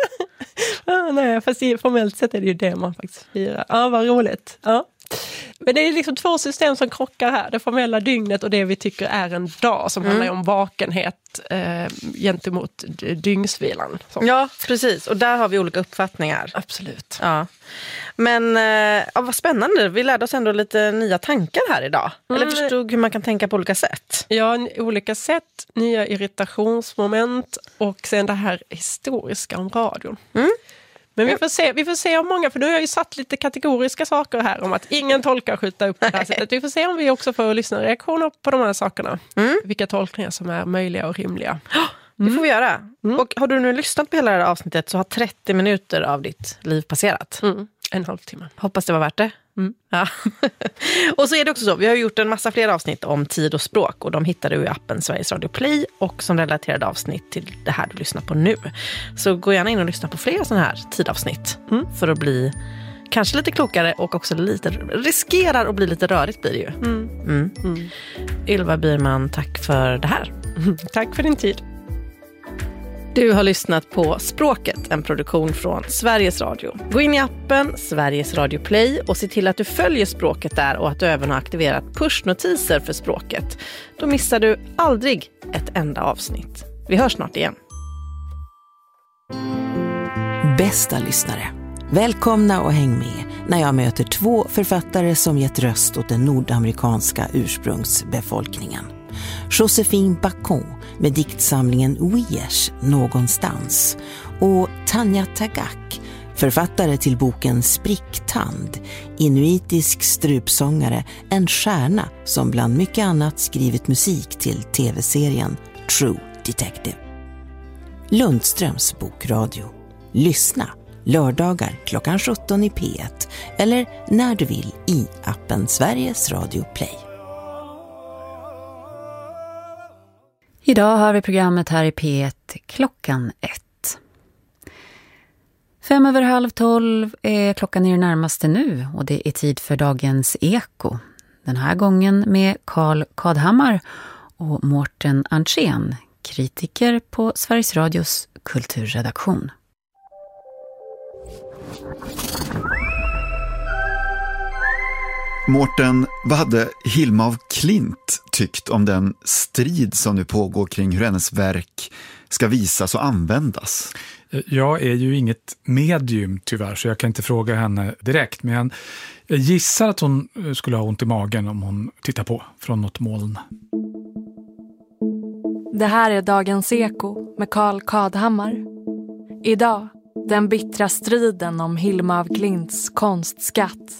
Nej, fast formellt sett är det ju det man faktiskt firar. Ja, vad roligt. Ja. Men det är liksom 2 system som krockar här. Det formella dygnet och det vi tycker är en dag som handlar om vakenhet gentemot dygnsvilan. Så. Ja, precis. Och där har vi olika uppfattningar. Absolut. Ja. Men vad spännande. Vi lärde oss ändå lite nya tankar här idag. Eller förstod hur man kan tänka på olika sätt. Ja, olika sätt. Nya irritationsmoment och sen det här historiska om radion. Men vi får se om många, för nu har jag ju satt lite kategoriska saker här om att ingen tolkar skjuta upp på det här sättet. Vi får se om vi också får lyssna reaktioner på de här sakerna. Vilka tolkningar som är möjliga och rimliga. Det får vi göra. Och har du nu lyssnat på hela det här avsnittet så har 30 minuter av ditt liv passerat. En halvtimme. Hoppas det var värt det. Ja. Och så är det också så, vi har gjort en massa fler avsnitt om tid och språk och de hittar du i appen Sveriges Radio Play och som relaterade avsnitt till det här du lyssnar på nu. Så gå gärna in och lyssna på fler sådana här tidavsnitt för att bli kanske lite klokare och också lite riskerar att bli lite rörigt blir det ju. Ylva Byrman, tack för det här. Tack för din tid. Du har lyssnat på Språket, en produktion från Sveriges Radio. Gå in i appen Sveriges Radio Play och se till att du följer Språket där och att du även har aktiverat pushnotiser för Språket. Då missar du aldrig ett enda avsnitt. Vi hörs snart igen. Bästa lyssnare, välkomna och häng med när jag möter 2 författare som gett röst åt den nordamerikanska ursprungsbefolkningen. Joséphine Bacon med diktsamlingen Ouies, någonstans, och Tanja Tagak, författare till boken Spricktand, inuitisk strupsångare, en stjärna som bland mycket annat skrivit musik till tv-serien True Detective. Lundströms bokradio. Lyssna lördagar klockan 17 i P1 eller när du vill i appen Sveriges Radio Play. Idag har vi programmet här i P1 klockan 1. 11:05 är klockan i det närmaste nu och det är tid för dagens Eko. Den här gången med Carl Kadhammar och Mårten Andrén, kritiker på Sveriges Radios kulturredaktion. Mårten, vad hade Hilma af Klint tyckt om den strid som nu pågår kring hur hennes verk ska visas och användas? Jag är ju inget medium tyvärr så jag kan inte fråga henne direkt, men jag gissar att hon skulle ha ont i magen om hon tittar på från något moln. Det här är dagens Eko med Carl Kadhammar. Idag, den bittra striden om Hilma af Klints konstskatt.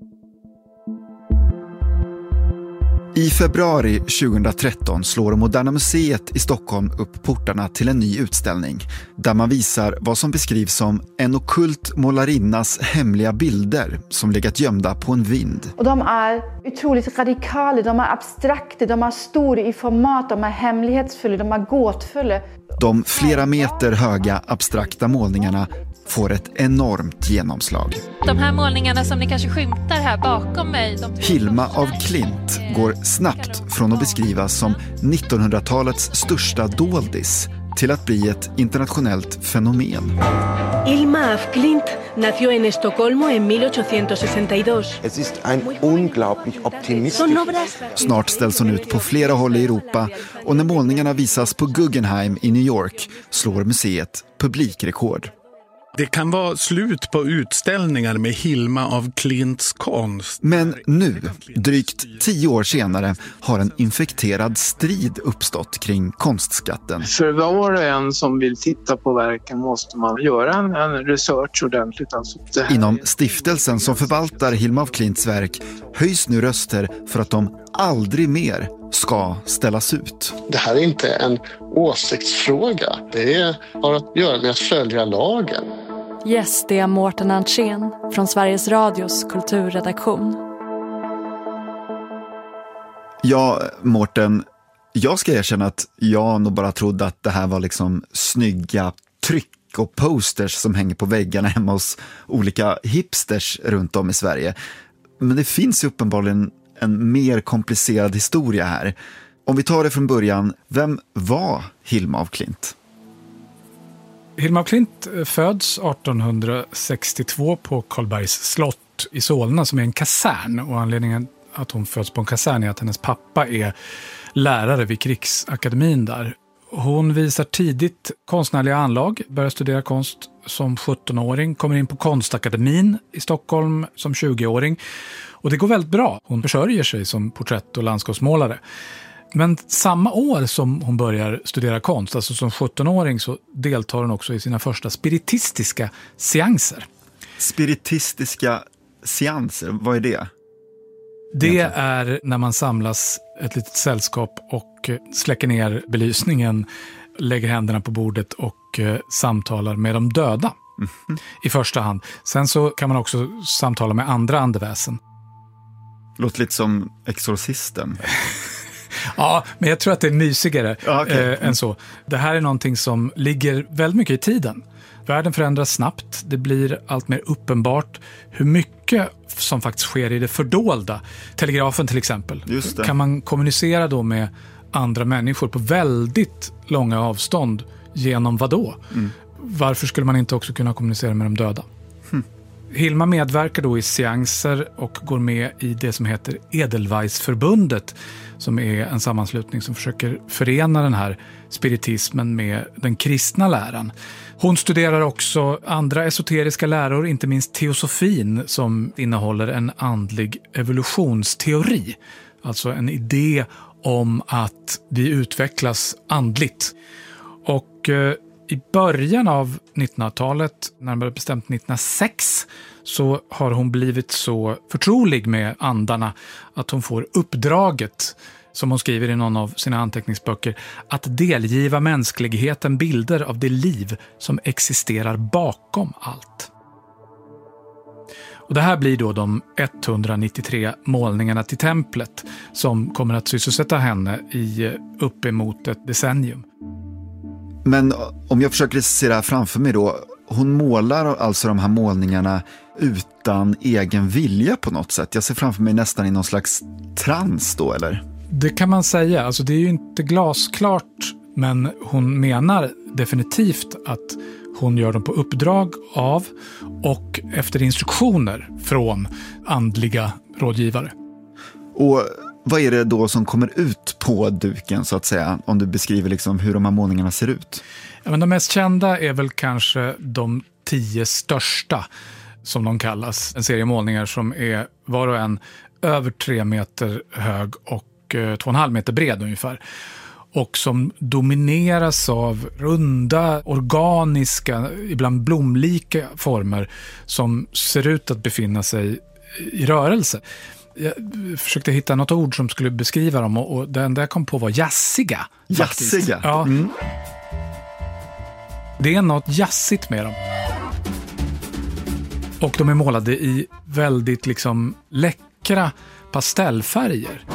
I februari 2013 slår Moderna Museet i Stockholm upp portarna till en ny utställning där man visar vad som beskrivs som en ockult målarinnas hemliga bilder som legat gömda på en vind. Och de är otroligt radikala, de är abstrakta, de är stora i format, de är hemlighetsfulla, de är gåtfulla. De flera meter höga abstrakta målningarna får ett enormt genomslag. De här målningarna som ni kanske skymtar här bakom mig. Hilma af Klint går snabbt från att beskrivas som 1900-talets största doldis till att bli ett internationellt fenomen. Hilma af Klint nació en Estocolmo en 1862. Es ist ein unglaublich optimistisch. Snart ställs hon ut på flera håll i Europa och när målningarna visas på Guggenheim i New York slår museet publikrekord. Det kan vara slut på utställningar med Hilma af Klints konst. Men nu, drygt 10 år senare, har en infekterad strid uppstått kring konstskatten. För var och en som vill titta på verken måste man göra en research ordentligt. Alltså Inom stiftelsen som förvaltar Hilma af Klints verk höjs nu röster för att de aldrig mer ska ställas ut. Det här är inte en åsiktsfråga. Det har att göra med att följa lagen. Yes, det är Mårten Andrén från Sveriges Radios kulturredaktion. Ja, Mårten, jag ska erkänna att jag nog bara trodde att det här var liksom snygga tryck och posters som hänger på väggarna hemma hos olika hipsters runt om i Sverige. Men det finns ju uppenbarligen en mer komplicerad historia här. Om vi tar det från början, vem var Hilma af Klint? Hilma af Klint föds 1862 på Karlbergs slott i Solna som är en kasern. Och anledningen att hon föds på en kasern är att hennes pappa är lärare vid krigsakademin där. Hon visar tidigt konstnärliga anlag, börjar studera konst som 17-åring, kommer in på konstakademin i Stockholm som 20-åring. Och det går väldigt bra. Hon försörjer sig som porträtt- och landskapsmålare. Men samma år som hon börjar studera konst, alltså som 17-åring, så deltar hon också i sina första spiritistiska seanser. Spiritistiska seanser, vad är det? Det är när man samlas ett litet sällskap och släcker ner belysningen, lägger händerna på bordet och samtalar med de döda i första hand. Sen så kan man också samtala med andra andeväsen. Låter lite som Exorcisten. Ja, men jag tror att det är mysigare än så. Det här är någonting som ligger väldigt mycket i tiden. Världen förändras snabbt. Det blir allt mer uppenbart hur mycket som faktiskt sker i det fördolda. Telegrafen till exempel. Just det. Kan man kommunicera då med andra människor på väldigt långa avstånd genom vad då? Varför skulle man inte också kunna kommunicera med de döda? Hilma medverkar då i seanser och går med i det som heter Edelweissförbundet, som är en sammanslutning som försöker förena den här spiritismen med den kristna läran. Hon studerar också andra esoteriska läror, inte minst teosofin, som innehåller en andlig evolutionsteori. Alltså en idé om att vi utvecklas andligt. Och i början av 1900-talet, närmare bestämt 1906, så har hon blivit så förtrolig med andarna att hon får uppdraget, som hon skriver i någon av sina anteckningsböcker, att delgiva mänskligheten bilder av det liv som existerar bakom allt. Och det här blir då de 193 målningarna till templet som kommer att sysselsätta henne i uppemot ett decennium. Men om jag försöker se det här framför mig då, hon målar alltså de här målningarna utan egen vilja på något sätt. Jag ser framför mig nästan i någon slags trans då, eller? Det kan man säga. Alltså det är ju inte glasklart, men hon menar definitivt att hon gör dem på uppdrag av och efter instruktioner från andliga rådgivare. Och vad är det då som kommer ut på duken, så att säga, om du beskriver liksom hur de här målningarna ser ut? Ja, men de mest kända är väl kanske de 10 största, som de kallas. En serie målningar som är var och en över 3 meter hög och 2,5 meter bred ungefär. Och som domineras av runda, organiska, ibland blomlika former som ser ut att befinna sig i rörelse. Jag försökte hitta något ord som skulle beskriva dem och den där kom på var jazziga. Jazziga? Ja. Det är något jazzigt med dem. Och de är målade i väldigt liksom läckra pastellfärger.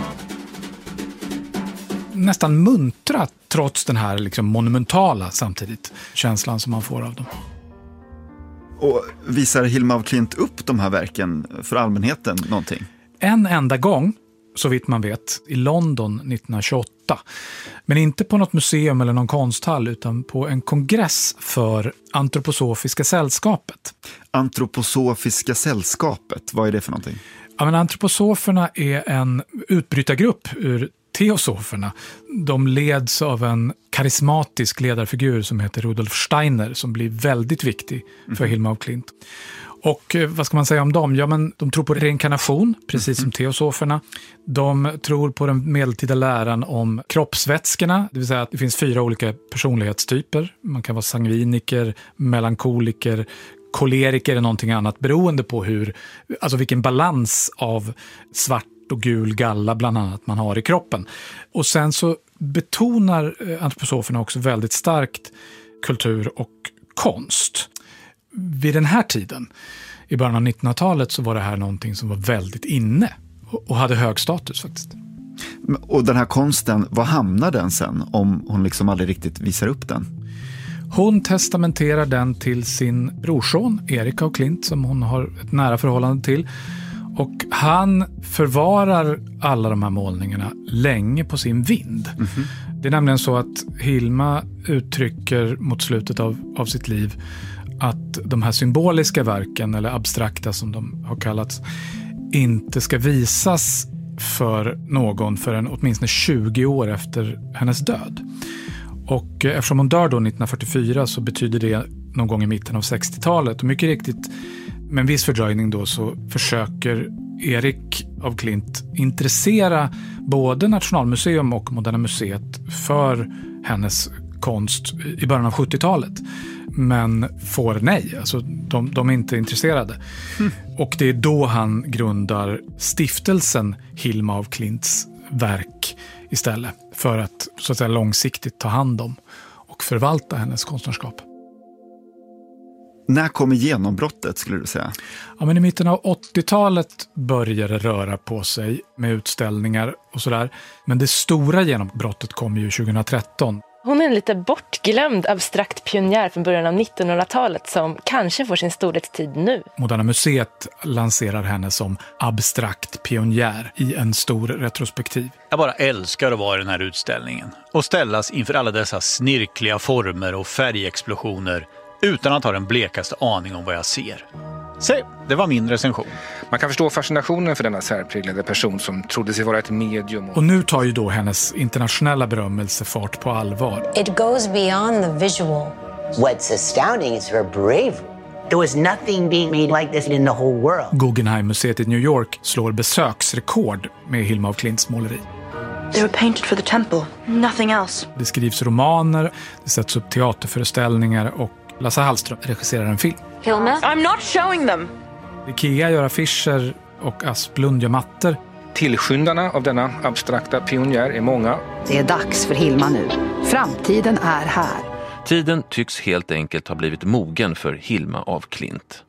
Nästan muntra trots den här liksom monumentala samtidigt känslan som man får av dem. Och visar Hilma af Klint upp de här verken för allmänheten någonting? En enda gång, så vitt man vet, i London 1928. Men inte på något museum eller någon konsthall utan på en kongress för Antroposofiska sällskapet. Antroposofiska sällskapet, vad är det för någonting? Ja, men antroposoferna är en utbrytargrupp ur teosoferna. De leds av en karismatisk ledarfigur som heter Rudolf Steiner som blir väldigt viktig för Hilma af Klint. Och vad ska man säga om dem? Ja, men de tror på reinkarnation, precis som teosoferna. De tror på den medeltida läran om kroppsvätskorna, det vill säga att det finns 4 olika personlighetstyper. Man kan vara sangviniker, melankoliker, koleriker eller någonting annat, beroende på vilken balans av svart och gul galla bland annat man har i kroppen. Och sen så betonar antroposoferna också väldigt starkt kultur och konst. Vid den här tiden, i början av 1900-talet, så var det här någonting som var väldigt inne och hade hög status faktiskt. Och den här konsten, vad hamnar den sen om hon liksom aldrig riktigt visar upp den? Hon testamenterar den till sin brorson Erik af Klint som hon har ett nära förhållande till. Och han förvarar alla de här målningarna länge på sin vind. Det är nämligen så att Hilma uttrycker mot slutet av sitt liv att de här symboliska verken, eller abstrakta som de har kallats, inte ska visas för någon förrän åtminstone 20 år efter hennes död. Och eftersom hon dör då 1944 så betyder det någon gång i mitten av 60-talet. Och mycket riktigt, Med en viss fördröjning då så försöker Erik af Klint intressera både Nationalmuseum och Moderna Museet för hennes konst i början av 70-talet. Men får nej, alltså de är inte intresserade. Och det är då han grundar stiftelsen Hilma af Klints verk istället. För att så att säga långsiktigt ta hand om och förvalta hennes konstnärskap. När kommer genombrottet skulle du säga? Ja, men i mitten av 80-talet började det röra på sig med utställningar och sådär. Men det stora genombrottet kom ju 2013. Hon är en lite bortglömd abstrakt pionjär från början av 1900-talet som kanske får sin storhetstid nu. Moderna Museet lanserar henne som abstrakt pionjär i en stor retrospektiv. Jag bara älskar att vara i den här utställningen och ställas inför alla dessa snirkliga former och färgexplosioner utan att ha den blekaste aning om vad jag ser. Se, det var min recension. Man kan förstå fascinationen för denna särpräglade person som trodde sig vara ett medium. Och nu tar ju då hennes internationella berömmelse fart på allvar. It goes beyond the visual. What's astounding is her bravery. There was nothing being made like this in the whole world. Guggenheim-museet i New York slår besöksrekord med Hilma af Klints måleri. They were painted for the temple, nothing else. Det skrivs romaner, det sätts upp teaterföreställningar och Lasse Hallström regisserar en film. Hilma? I'm not showing them. Ikea gör affischer och Asplund gör mattor. Tillskyndarna av denna abstrakta pionjär är många. Det är dags för Hilma nu. Framtiden är här. Tiden tycks helt enkelt ha blivit mogen för Hilma af Klint.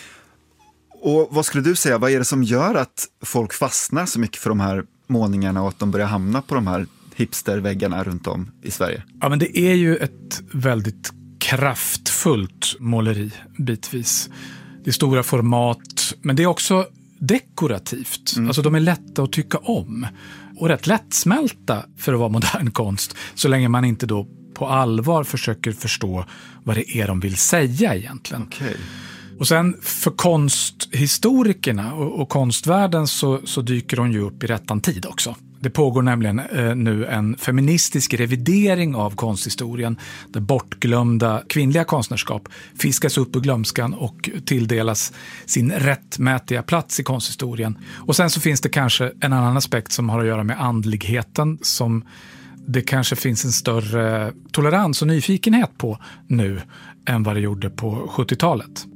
Och vad skulle du säga, vad är det som gör att folk fastnar så mycket för de här målningarna och att de börjar hamna på de här hipsterväggarna runt om i Sverige? Ja, men det är ju ett väldigt kraftfullt måleri bitvis. Det är stora format, men det är också dekorativt. Alltså de är lätta att tycka om och rätt lättsmälta för att vara modern konst, så länge man inte då på allvar försöker förstå vad det är de vill säga egentligen. Okay. Och sen för konsthistorikerna och konstvärlden så dyker de ju upp i rättan tid också. Det pågår nämligen nu en feministisk revidering av konsthistorien där bortglömda kvinnliga konstnärskap fiskas upp ur glömskan och tilldelas sin rättmätiga plats i konsthistorien. Och sen så finns det kanske en annan aspekt som har att göra med andligheten som det kanske finns en större tolerans och nyfikenhet på nu än vad det gjorde på 70-talet.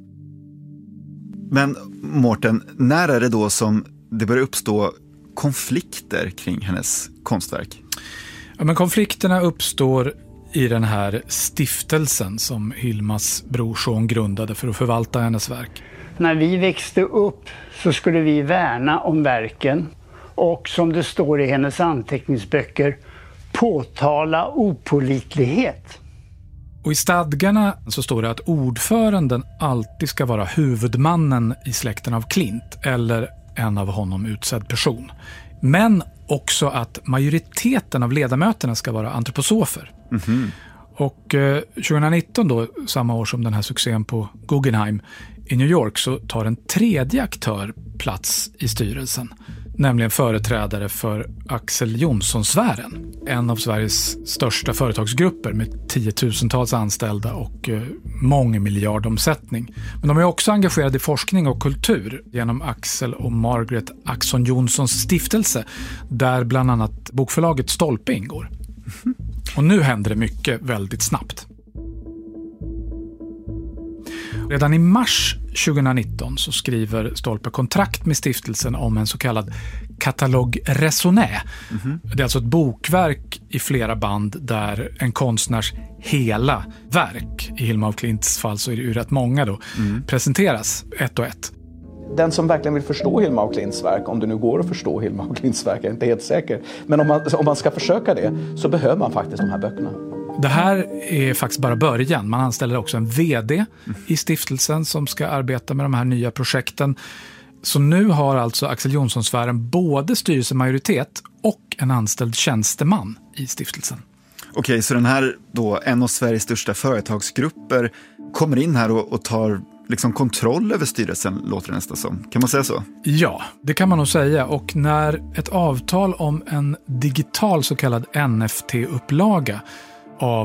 Men Mårten, när är det då som det börjar uppstå konflikter kring hennes konstverk? Ja, men konflikterna uppstår i den här stiftelsen som Hilmas brorson grundade för att förvalta hennes verk. När vi växte upp så skulle vi värna om verken och som det står i hennes anteckningsböcker påtala opålitlighet. Och i stadgarna så står det att ordföranden alltid ska vara huvudmannen i släkten av Klint eller en av honom utsedd person. Men också att majoriteten av ledamöterna ska vara antroposofer. Mm-hmm. Och 2019 då, samma år som den här succén på Guggenheim i New York, så tar en tredje aktör plats i styrelsen. Nämligen företrädare för Axel Jonsson-sfären. En av Sveriges största företagsgrupper med tiotusentals anställda och mångmiljardomsättning. Men de är också engagerade i forskning och kultur genom Axel och Margaret Axon Jonssons stiftelse, där bland annat bokförlaget Stolpe ingår. Och nu händer det mycket väldigt snabbt. Redan i mars 2019 så skriver Stolpe kontrakt med stiftelsen om en så kallad katalog raisonné. Mm-hmm. Det är alltså ett bokverk i flera band där en konstnärs hela verk, i Hilma af Klints fall så är det ju rätt många då, presenteras ett och ett. Den som verkligen vill förstå Hilma af Klints verk, om det nu går att förstå Hilma af Klints verk, är inte helt säker. Men om man ska försöka det så behöver man faktiskt de här böckerna. Det här är faktiskt bara början. Man anställer också en vd i stiftelsen som ska arbeta med de här nya projekten. Så nu har alltså Axel Jonsson-sfären både styrelsemajoritet och en anställd tjänsteman i stiftelsen. Okej, så den här då, en av Sveriges största företagsgrupper kommer in här och tar liksom kontroll över styrelsen, låter det nästan som. Kan man säga så? Ja, det kan man nog säga. Och när ett avtal om en digital så kallad NFT-upplaga av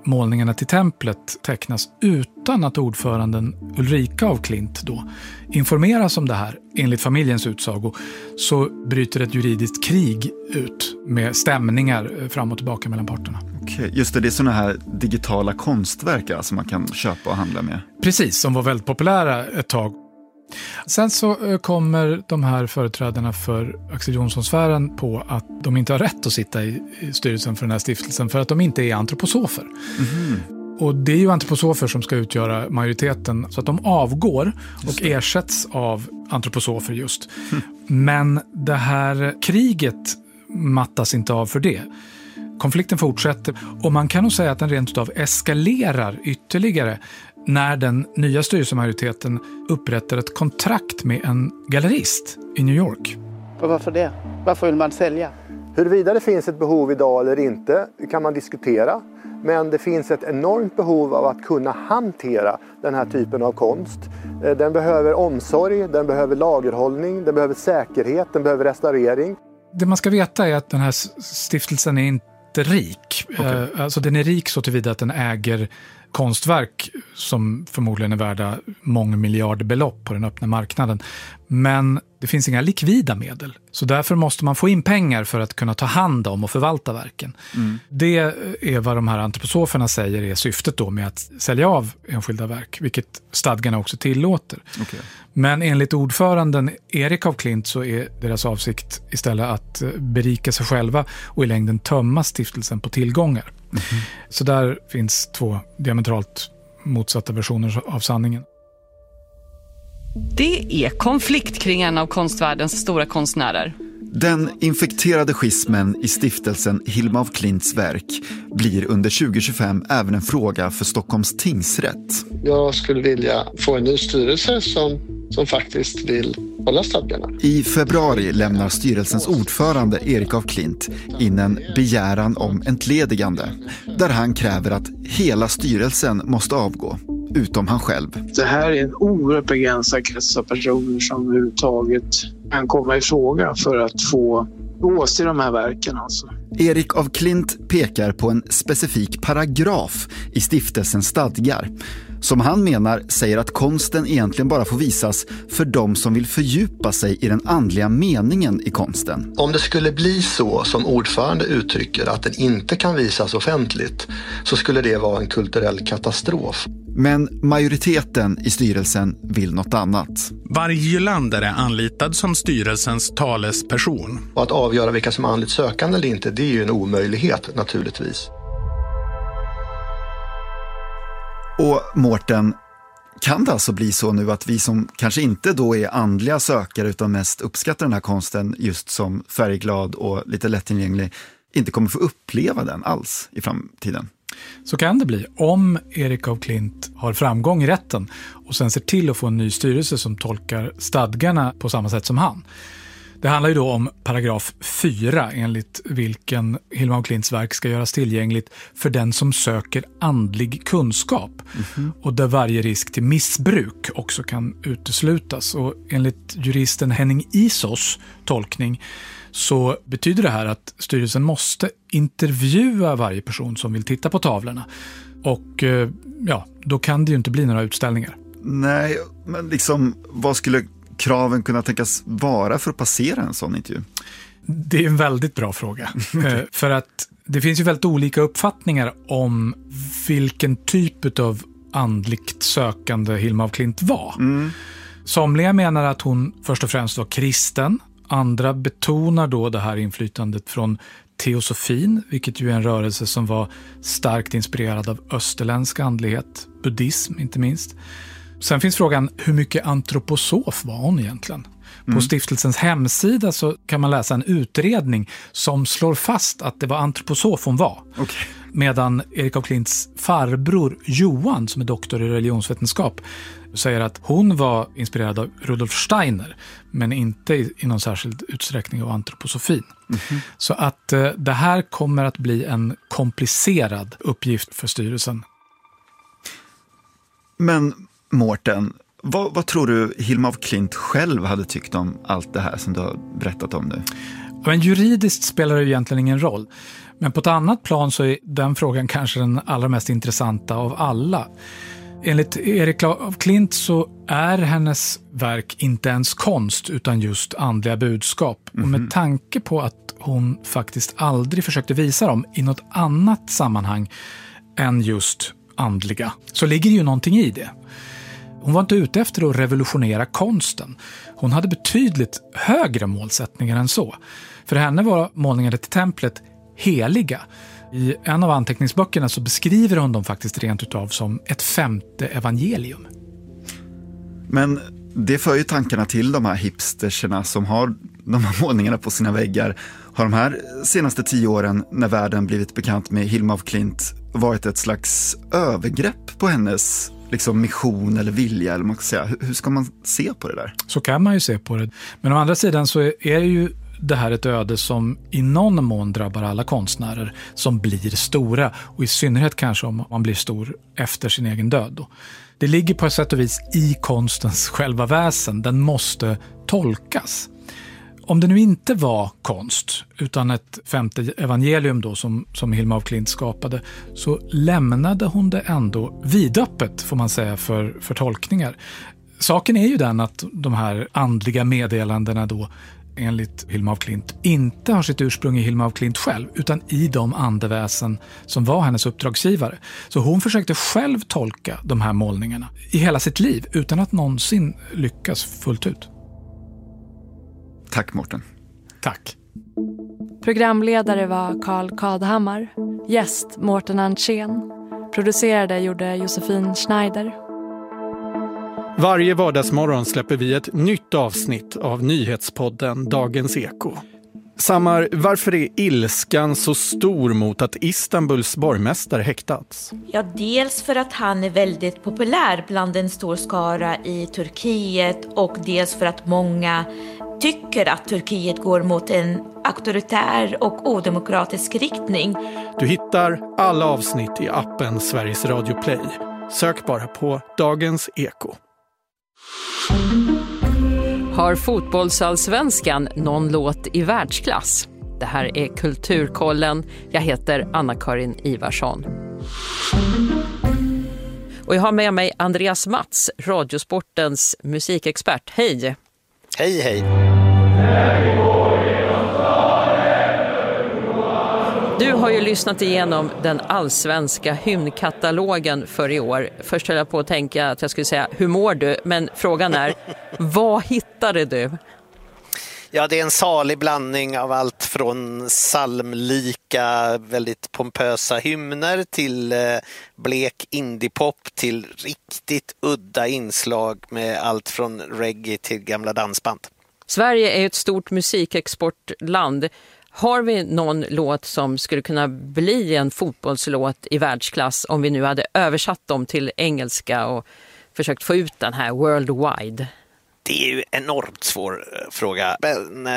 målningarna till templet tecknas utan att ordföranden Ulrika af Klint då informeras om det här. Enligt familjens utsago så bryter ett juridiskt krig ut med stämningar fram och tillbaka mellan parterna. Okej, just det är sådana här digitala konstverk som man kan köpa och handla med. Precis, som var väldigt populära ett tag. Sen så kommer de här företrädarna för Axel Johnson-sfären på att de inte har rätt att sitta i styrelsen för den här stiftelsen för att de inte är antroposofer. Och det är ju antroposofer som ska utgöra majoriteten, så att de avgår och ersätts av antroposofer just. Men det här kriget mattas inte av för det. Konflikten fortsätter och man kan nog säga att den rent utav eskalerar ytterligare när den nya styrelsemajoriteten upprättar ett kontrakt med en gallerist i New York. Och varför det? Varför vill man sälja? Huruvida det finns ett behov idag eller inte kan man diskutera. Men det finns ett enormt behov av att kunna hantera den här typen av konst. Den behöver omsorg, den behöver lagerhållning, den behöver säkerhet, den behöver restaurering. Det man ska veta är att den här stiftelsen är inte rik. Okay. Alltså den är rik så tillvida att den äger konstverk som förmodligen är värda mångmiljardbelopp på den öppna marknaden. Men det finns inga likvida medel. Så därför måste man få in pengar för att kunna ta hand om och förvalta verken. Det är vad de här antroposoferna säger är syftet då med att sälja av enskilda verk, vilket stadgarna också tillåter. Okay. Men enligt ordföranden Erik af Klint så är deras avsikt istället att berika sig själva och i längden tömma stiftelsen på tillgångar. Så där finns två diametralt motsatta versioner av sanningen. Det är konflikt kring en av konstvärldens stora konstnärer. Den infekterade schismen i stiftelsen Hilma af Klints verk blir under 2025 även en fråga för Stockholms tingsrätt. Jag skulle vilja få en ny styrelse som faktiskt vill hålla stadgarna. I februari lämnar styrelsens ordförande Erik af Klint in en begäran om entledigande där han kräver att hela styrelsen måste avgå, utom han själv. Det här är en oerhört begränsad krets av personer som överhuvudtaget kan komma i fråga för att få åse de här verken. Alltså. Erik af Klint pekar på en specifik paragraf i stiftelsens stadgar som han menar säger att konsten egentligen bara får visas för de som vill fördjupa sig i den andliga meningen i konsten. Om det skulle bli så som ordförande uttrycker att den inte kan visas offentligt så skulle det vara en kulturell katastrof. Men majoriteten i styrelsen vill något annat. Varje är anlitad som styrelsens talesperson. Och att avgöra vilka som är andligt sökande eller inte, det är ju en omöjlighet naturligtvis. Och Mårten, kan det alltså bli så nu att vi som kanske inte då är andliga sökare utan mest uppskattar den här konsten just som färgglad och lite lättillgänglig inte kommer få uppleva den alls i framtiden? Så kan det bli om Erik af Klint har framgång i rätten och sen ser till att få en ny styrelse som tolkar stadgarna på samma sätt som han. Det handlar ju då om paragraf 4 enligt vilken Hilma af Klints verk ska göras tillgängligt för den som söker andlig kunskap och där varje risk till missbruk också kan uteslutas. Och enligt juristen Henning Isos tolkning så betyder det här att styrelsen måste intervjua varje person som vill titta på tavlorna. Och ja, då kan det ju inte bli några utställningar. Nej, men liksom vad skulle kraven kunna tänkas vara för att passera en sån intervju? Det är en väldigt bra fråga. För att det finns ju väldigt olika uppfattningar om vilken typ av andligt sökande Hilma af Klint var. Somliga menar att hon först och främst var kristen. Andra betonar då det här inflytandet från teosofin, vilket ju är en rörelse som var starkt inspirerad av österländsk andlighet, buddhism inte minst. Sen finns frågan, hur mycket antroposof var hon egentligen? På stiftelsens hemsida så kan man läsa en utredning som slår fast att det var antroposof hon var. Okay. Medan Erik af Klints farbror Johan, som är doktor i religionsvetenskap, säger att hon var inspirerad av Rudolf Steiner, men inte i någon särskild utsträckning av antroposofin. Så att det här kommer att bli en komplicerad uppgift för styrelsen. Men Mårten, vad tror du Hilma af Klint själv hade tyckt om allt det här som du har berättat om nu? Men juridiskt spelar det egentligen ingen roll. Men på ett annat plan så är den frågan kanske den allra mest intressanta av alla. Enligt Erik af Klint så är hennes verk inte ens konst utan just andliga budskap. Och med tanke på att hon faktiskt aldrig försökte visa dem i något annat sammanhang än just andliga, så ligger det ju någonting i det. Hon var inte ute efter att revolutionera konsten. Hon hade betydligt högre målsättningar än så. För henne var målningarna till templet heliga. I en av anteckningsböckerna så beskriver hon dem faktiskt rent utav som ett 5:e evangelium. Men det för ju tankarna till de här hipsterserna som har de här målningarna på sina väggar. Har de här senaste 10 åren när världen blivit bekant med Hilma af Klint varit ett slags övergrepp på hennes liksom mission eller vilja, eller man kan säga. Hur ska man se på det där? Så kan man ju se på det. Men å andra sidan så är det ju det här ett öde som i någon mån drabbar alla konstnärer som blir stora, och i synnerhet kanske om man blir stor efter sin egen död. Det ligger på ett sätt och vis i konstens själva väsen. Den måste tolkas. Om det nu inte var konst utan ett 5:e evangelium då som Hilma af Klint skapade, så lämnade hon det ändå vidöppet, får man säga, för tolkningar. Saken är ju den att de här andliga meddelandena då enligt Hilma af Klint inte har sitt ursprung i Hilma af Klint själv utan i de andeväsen som var hennes uppdragsgivare. Så hon försökte själv tolka de här målningarna i hela sitt liv utan att någonsin lyckas fullt ut. Tack Mårten. Tack. Programledare var Carl Kadhammar, gäst Mårten Andrén, producerade gjorde Josefin Schneider. Varje vardagsmorgon släpper vi ett nytt avsnitt av nyhetspodden Dagens Eko. Samar, varför är ilskan så stor mot att Istanbuls borgmästare häktats? Ja, dels för att han är väldigt populär bland en stor skara i Turkiet, och dels för att många tycker att Turkiet går mot en auktoritär och odemokratisk riktning. Du hittar alla avsnitt i appen Sveriges Radio Play. Sök bara på Dagens Eko. Har fotbollsallsvenskan någon låt i världsklass? Det här är Kulturkollen. Jag heter Anna-Karin Ivarsson. Och jag har med mig Andreas Mats, Radiosportens musikexpert. Hej! Hej, hej! Du har ju lyssnat igenom den allsvenska hymnkatalogen för i år. Först höll jag på att tänka att jag skulle säga, hur mår du? Men frågan är, vad hittade du? Ja, det är en salig blandning av allt från psalmlika, väldigt pompösa hymner till blek indiepop till riktigt udda inslag med allt från reggae till gamla dansband. Sverige är ett stort musikexportland. Har vi någon låt som skulle kunna bli en fotbollslåt i världsklass om vi nu hade översatt dem till engelska och försökt få ut den här worldwide? Det är ju en enormt svår fråga. Men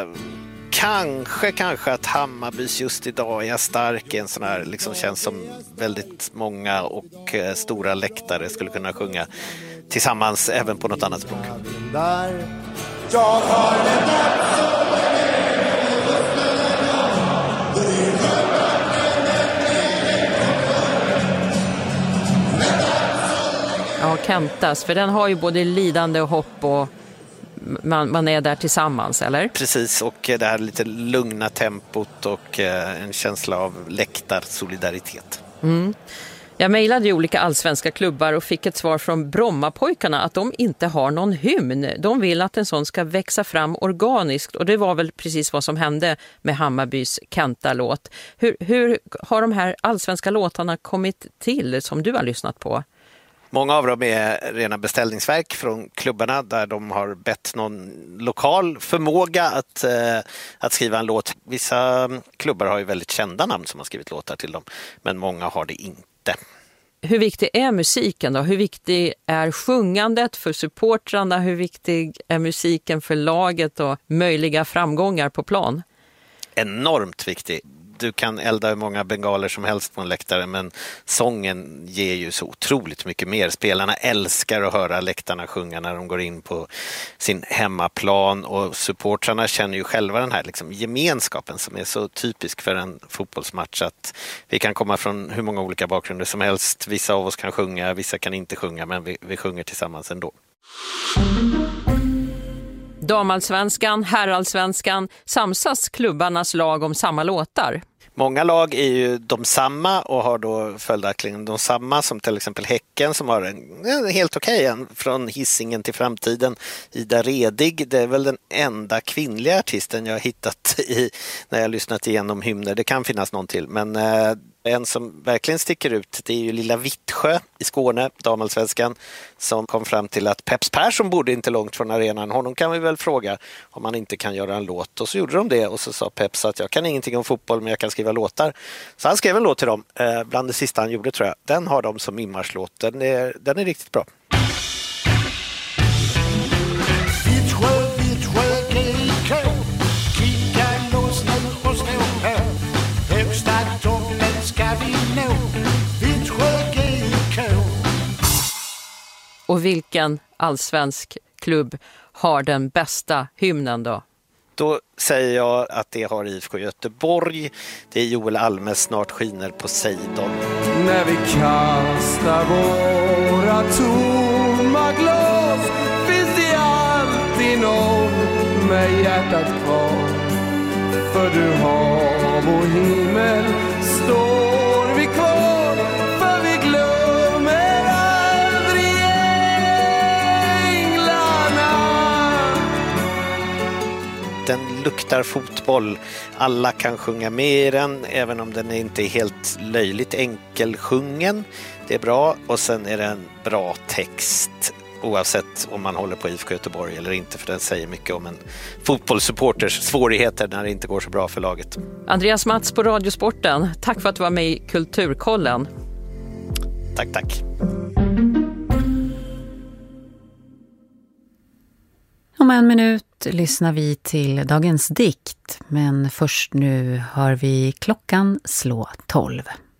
kanske att Hammarbys just idag är stark, en sån här liksom känns som väldigt många och stora läktare skulle kunna sjunga tillsammans även på något annat språk. Jag har Ja, Kentas, för den har ju både lidande och hopp och man är där tillsammans, eller? Precis, och det här lite lugna tempot och en känsla av läktarsolidaritet. Mm. Jag mejlade ju olika allsvenska klubbar och fick ett svar från Brommapojkarna att de inte har någon hymn. De vill att en sån ska växa fram organiskt, och det var väl precis vad som hände med Hammarbys Kenta-låt. Hur har de här allsvenska låtarna kommit till som du har lyssnat på? Många av dem är rena beställningsverk från klubbarna där de har bett någon lokal förmåga att skriva en låt. Vissa klubbar har ju väldigt kända namn som har skrivit låtar till dem, men många har det inte. Hur viktig är musiken då? Hur viktig är sjungandet för supportrarna? Hur viktig är musiken för laget och möjliga framgångar på plan? Enormt viktig. du kan elda hur många bengaler som helst på en läktare, men sången ger ju så otroligt mycket mer. Spelarna älskar att höra läktarna sjunga när de går in på sin hemmaplan, och supportrarna känner ju själva den här liksom gemenskapen som är så typisk för en fotbollsmatch, att vi kan komma från hur många olika bakgrunder som helst. Vissa av oss kan sjunga, vissa kan inte sjunga, men vi sjunger tillsammans ändå. Damallsvenskan, herrallsvenskan, samsas klubbarnas lag om samma låtar? Många lag är ju de samma och har då följaktligen de samma, som till exempel Häcken som har en helt okej en från Hisingen till framtiden. Ida Redig, det är väl den enda kvinnliga artisten jag har hittat när jag har lyssnat igenom hymner. Det kan finnas någon till, men en som verkligen sticker ut, det är ju Lilla Vittsjö i Skåne, damallsvenskan, som kom fram till att Peps Persson bodde inte långt från arenan. Honom kan vi väl fråga om han inte kan göra en låt. Och så gjorde de det, och så sa Peps att jag kan ingenting om fotboll, men jag kan skriva låtar. Så han skrev en låt till dem, bland det sista han gjorde tror jag. Den har de som inmarschlåt. Den är riktigt bra. Och vilken allsvensk klubb har den bästa hymnen då? Då säger jag att det har IFK Göteborg. Det är Joel Almes Snart skiner på Seidon. När vi kastar våra tomma glas finns det alltid någon med hjärtat kvar. För du har vår himmel står vi kvar. För vi glömmer aldrig änglarna. Den luktar fotboll. Alla kan sjunga med den, även om den inte är helt löjligt enkelsjungen. Det är bra, och sen är det en bra text oavsett om man håller på IFK Göteborg eller inte, för den säger mycket om en fotbollssupporters svårigheter när det inte går så bra för laget. Andreas Mats på Radiosporten, tack för att du var med i Kulturkollen. Tack. Om en minut lyssnar vi till dagens dikt, men först nu hör vi klockan slå 12.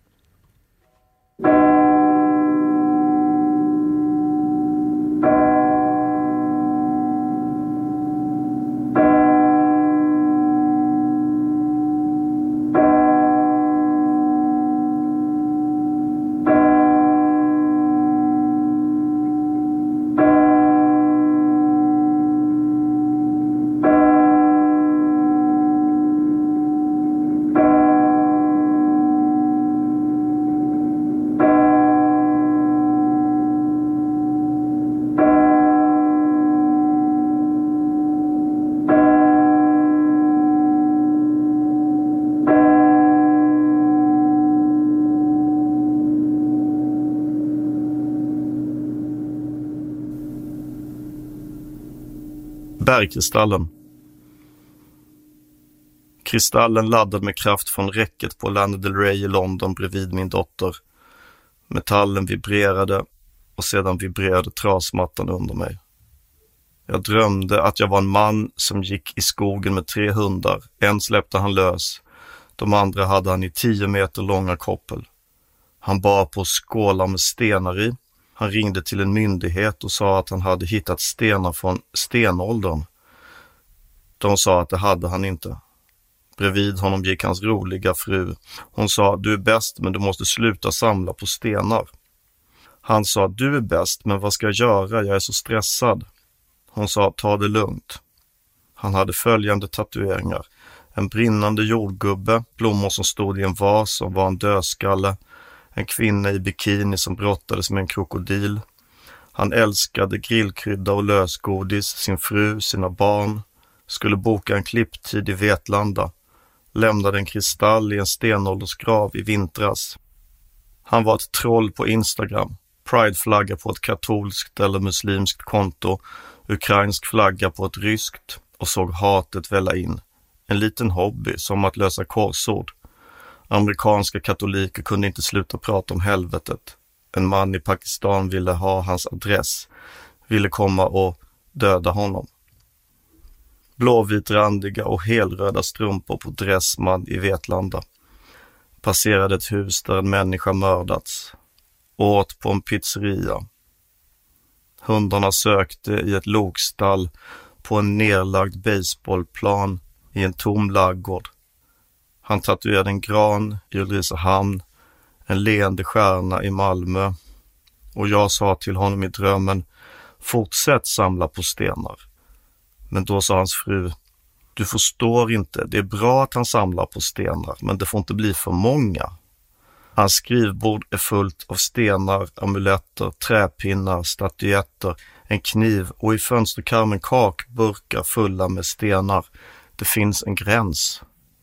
Bergkristallen. Kristallen laddad med kraft från räcket på Lana Del Rey i London bredvid min dotter. Metallen vibrerade och sedan vibrerade trasmattan under mig. Jag drömde att jag var en man som gick i skogen med 3 hundar. En släppte han lös. De andra hade han i 10 meter långa koppel. Han bar på skålar med stenar i. Han ringde till en myndighet och sa att han hade hittat stenar från stenåldern. De sa att det hade han inte. Bredvid honom gick hans roliga fru. Hon sa, du är bäst men du måste sluta samla på stenar. Han sa, du är bäst men vad ska jag göra? Jag är så stressad. Hon sa, ta det lugnt. Han hade följande tatueringar. En brinnande jordgubbe, blommor som stod i en vas som var en dödskalle. En kvinna i bikini som brottades med en krokodil. Han älskade grillkrydda och lösgodis, sin fru, sina barn. Skulle boka en klipptid i Vetlanda. Lämnade en kristall i en stenåldersgrav i vintras. Han var ett troll på Instagram. Pride-flagga på ett katolskt eller muslimskt konto. Ukrainsk flagga på ett ryskt och såg hatet välla in. En liten hobby som att lösa korsord. Amerikanska katoliker kunde inte sluta prata om helvetet. En man i Pakistan ville ha hans adress. Ville komma och döda honom. Blåvitrandiga och helröda strumpor på Dressman i Vetlanda. Passerade ett hus där en människa mördats. Åt på en pizzeria. Hundarna sökte i ett lokstall på en nedlagd baseballplan i en tom laggård. Han tatuerade en gran i Ulricehamn, en leende stjärna i Malmö. Och jag sa till honom i drömmen, fortsätt samla på stenar. Men då sa hans fru, du förstår inte, det är bra att han samlar på stenar, men det får inte bli för många. Hans skrivbord är fullt av stenar, amuletter, träpinnar, statyetter, en kniv och i fönsterkarmen kakburkar fulla med stenar. Det finns en gräns.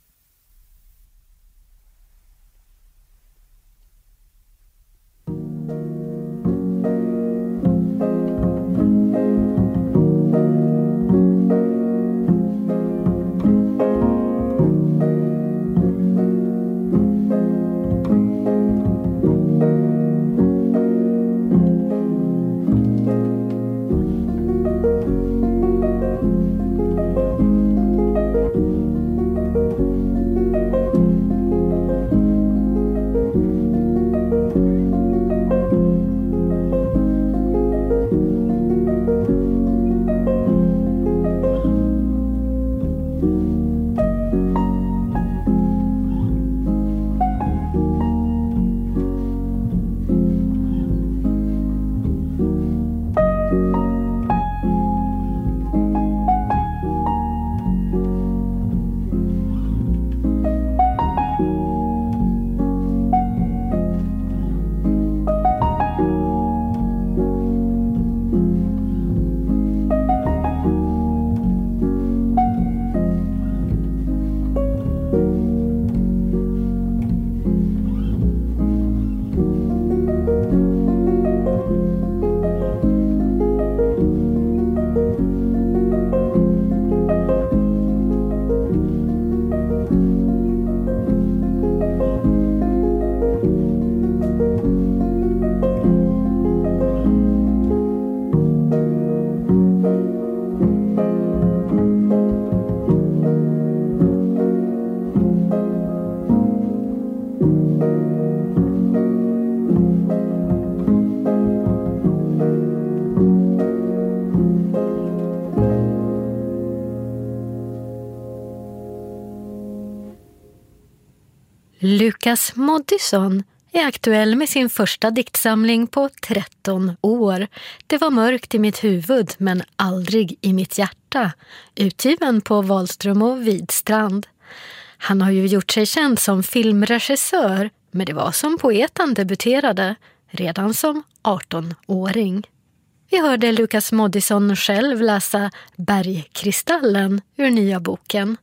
Lukas Moodysson är aktuell med sin första diktsamling på 13 år. Det var mörkt i mitt huvud men aldrig i mitt hjärta. Utgiven på Wahlström och Widstrand. Han har ju gjort sig känd som filmregissör, men det var som poet han debuterade redan som 18-åring. Vi hörde Lukas Moodysson själv läsa Bergkristallen ur nya boken.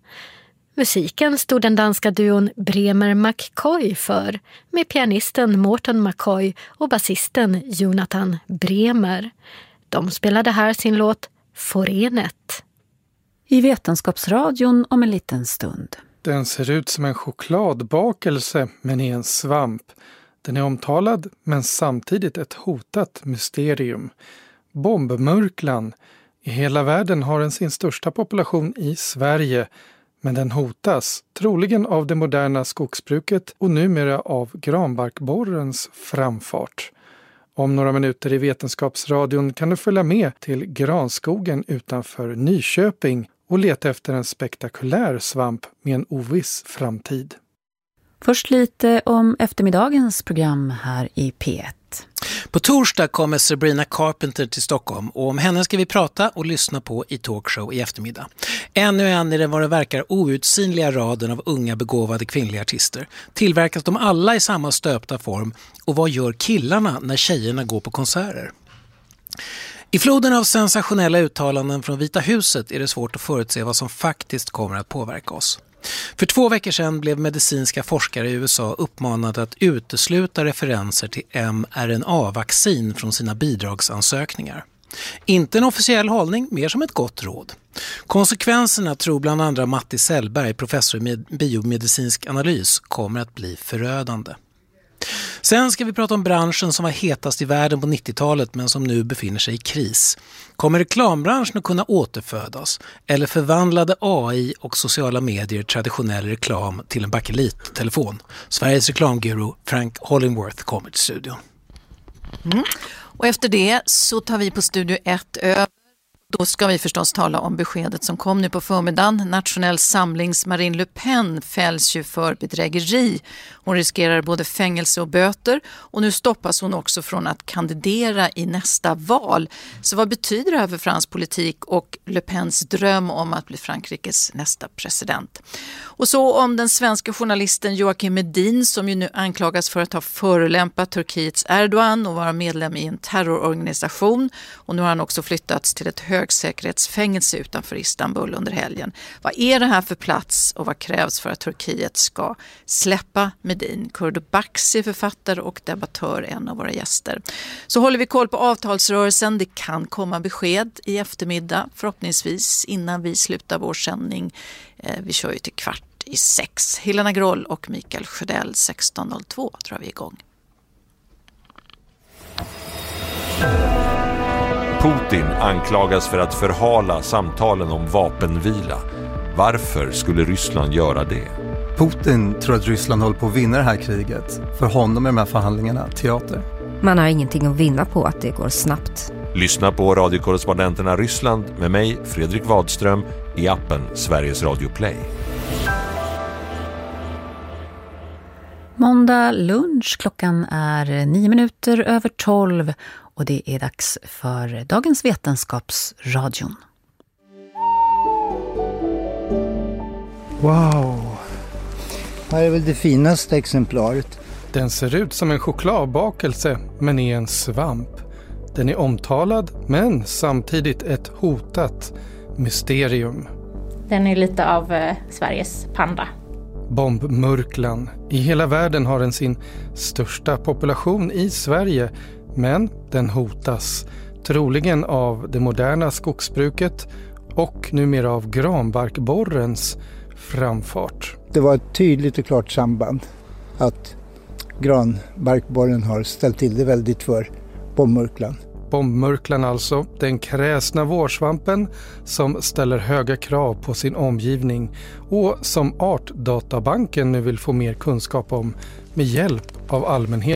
Musiken stod den danska duon Bremer McCoy för, med pianisten Morten McCoy och basisten Jonathan Bremer. De spelade här sin låt Forenet. I Vetenskapsradion om en liten stund. Den ser ut som en chokladbakelse men är en svamp. Den är omtalad men samtidigt ett hotat mysterium. Bombmurklan. I hela världen har den sin största population i Sverige. Men den hotas, troligen av det moderna skogsbruket och numera av granbarkborrens framfart. Om några minuter i Vetenskapsradion kan du följa med till granskogen utanför Nyköping och leta efter en spektakulär svamp med en oviss framtid. Först lite om eftermiddagens program här i P1. På torsdag kommer Sabrina Carpenter till Stockholm och om henne ska vi prata och lyssna på i talkshow i eftermiddag. Ännu en i den vad det verkar outsinliga raden av unga begåvade kvinnliga artister. Tillverkas de alla i samma stöpta form och vad gör killarna när tjejerna går på konserter? I floden av sensationella uttalanden från Vita huset är det svårt att förutse vad som faktiskt kommer att påverka oss. För 2 veckor sedan blev medicinska forskare i USA uppmanade att utesluta referenser till mRNA-vaccin från sina bidragsansökningar. Inte en officiell hållning, mer som ett gott råd. Konsekvenserna tror bland andra Matti Sellberg, professor i biomedicinsk analys, kommer att bli förödande. Sen ska vi prata om branschen som var hetast i världen på 90-talet men som nu befinner sig i kris. Kommer reklambranschen att kunna återfödas? Eller förvandlade AI och sociala medier traditionell reklam till en bakelittelefon? Sveriges reklamguru Frank Hollingworth kommer till studion. Och efter det så tar vi på Studio 1 över. Då ska vi förstås tala om beskedet som kom nu på förmiddagen. Nationell samlings Marine Le Pen fälls ju för bedrägeri. Hon riskerar både fängelse och böter och nu stoppas hon också från att kandidera i nästa val. Så vad betyder det här för fransk politik och Le Pens dröm om att bli Frankrikes nästa president? Och så om den svenska journalisten Joakim Medin som ju nu anklagas för att ha förolämpat Turkiets Erdogan och vara medlem i en terrororganisation. Och nu har han också flyttats till ett högsäkerhetsfängelse utanför Istanbul under helgen. Vad är det här för plats och vad krävs för att Turkiet ska släppa Medin? Kurdo Baxi, författare och debattör, en av våra gäster. Så håller vi koll på avtalsrörelsen. Det kan komma besked i eftermiddag, förhoppningsvis innan vi slutar vår sändning. Vi kör ju till 5:15. Helena Groll och Mikael Sjödell 16:02 tror vi igång. Putin anklagas för att förhala samtalen om vapenvila. Varför skulle Ryssland göra det? Putin tror att Ryssland håller på att vinna det här kriget. För honom är de här förhandlingarna teater. Man har ingenting att vinna på att det går snabbt. Lyssna på radiokorrespondenterna Ryssland med mig, Fredrik Wadström, i appen Sveriges Radio Play. Måndag lunch, klockan är 12:09 och det är dags för dagens Vetenskapsradion. Wow, här är väl det finaste exemplaret. Den ser ut som en chokladbakelse men är en svamp. Den är omtalad men samtidigt ett hotat mysterium. Den är lite av Sveriges panda. Bombmurklan. I hela världen har den sin största population i Sverige, men den hotas troligen av det moderna skogsbruket och numera av granbarkborrens framfart. Det var ett tydligt och klart samband att granbarkborren har ställt till det väldigt för bombmurklan. Bombmurklan alltså, den kräsna vårsvampen som ställer höga krav på sin omgivning och som Artdatabanken nu vill få mer kunskap om med hjälp av allmänheten.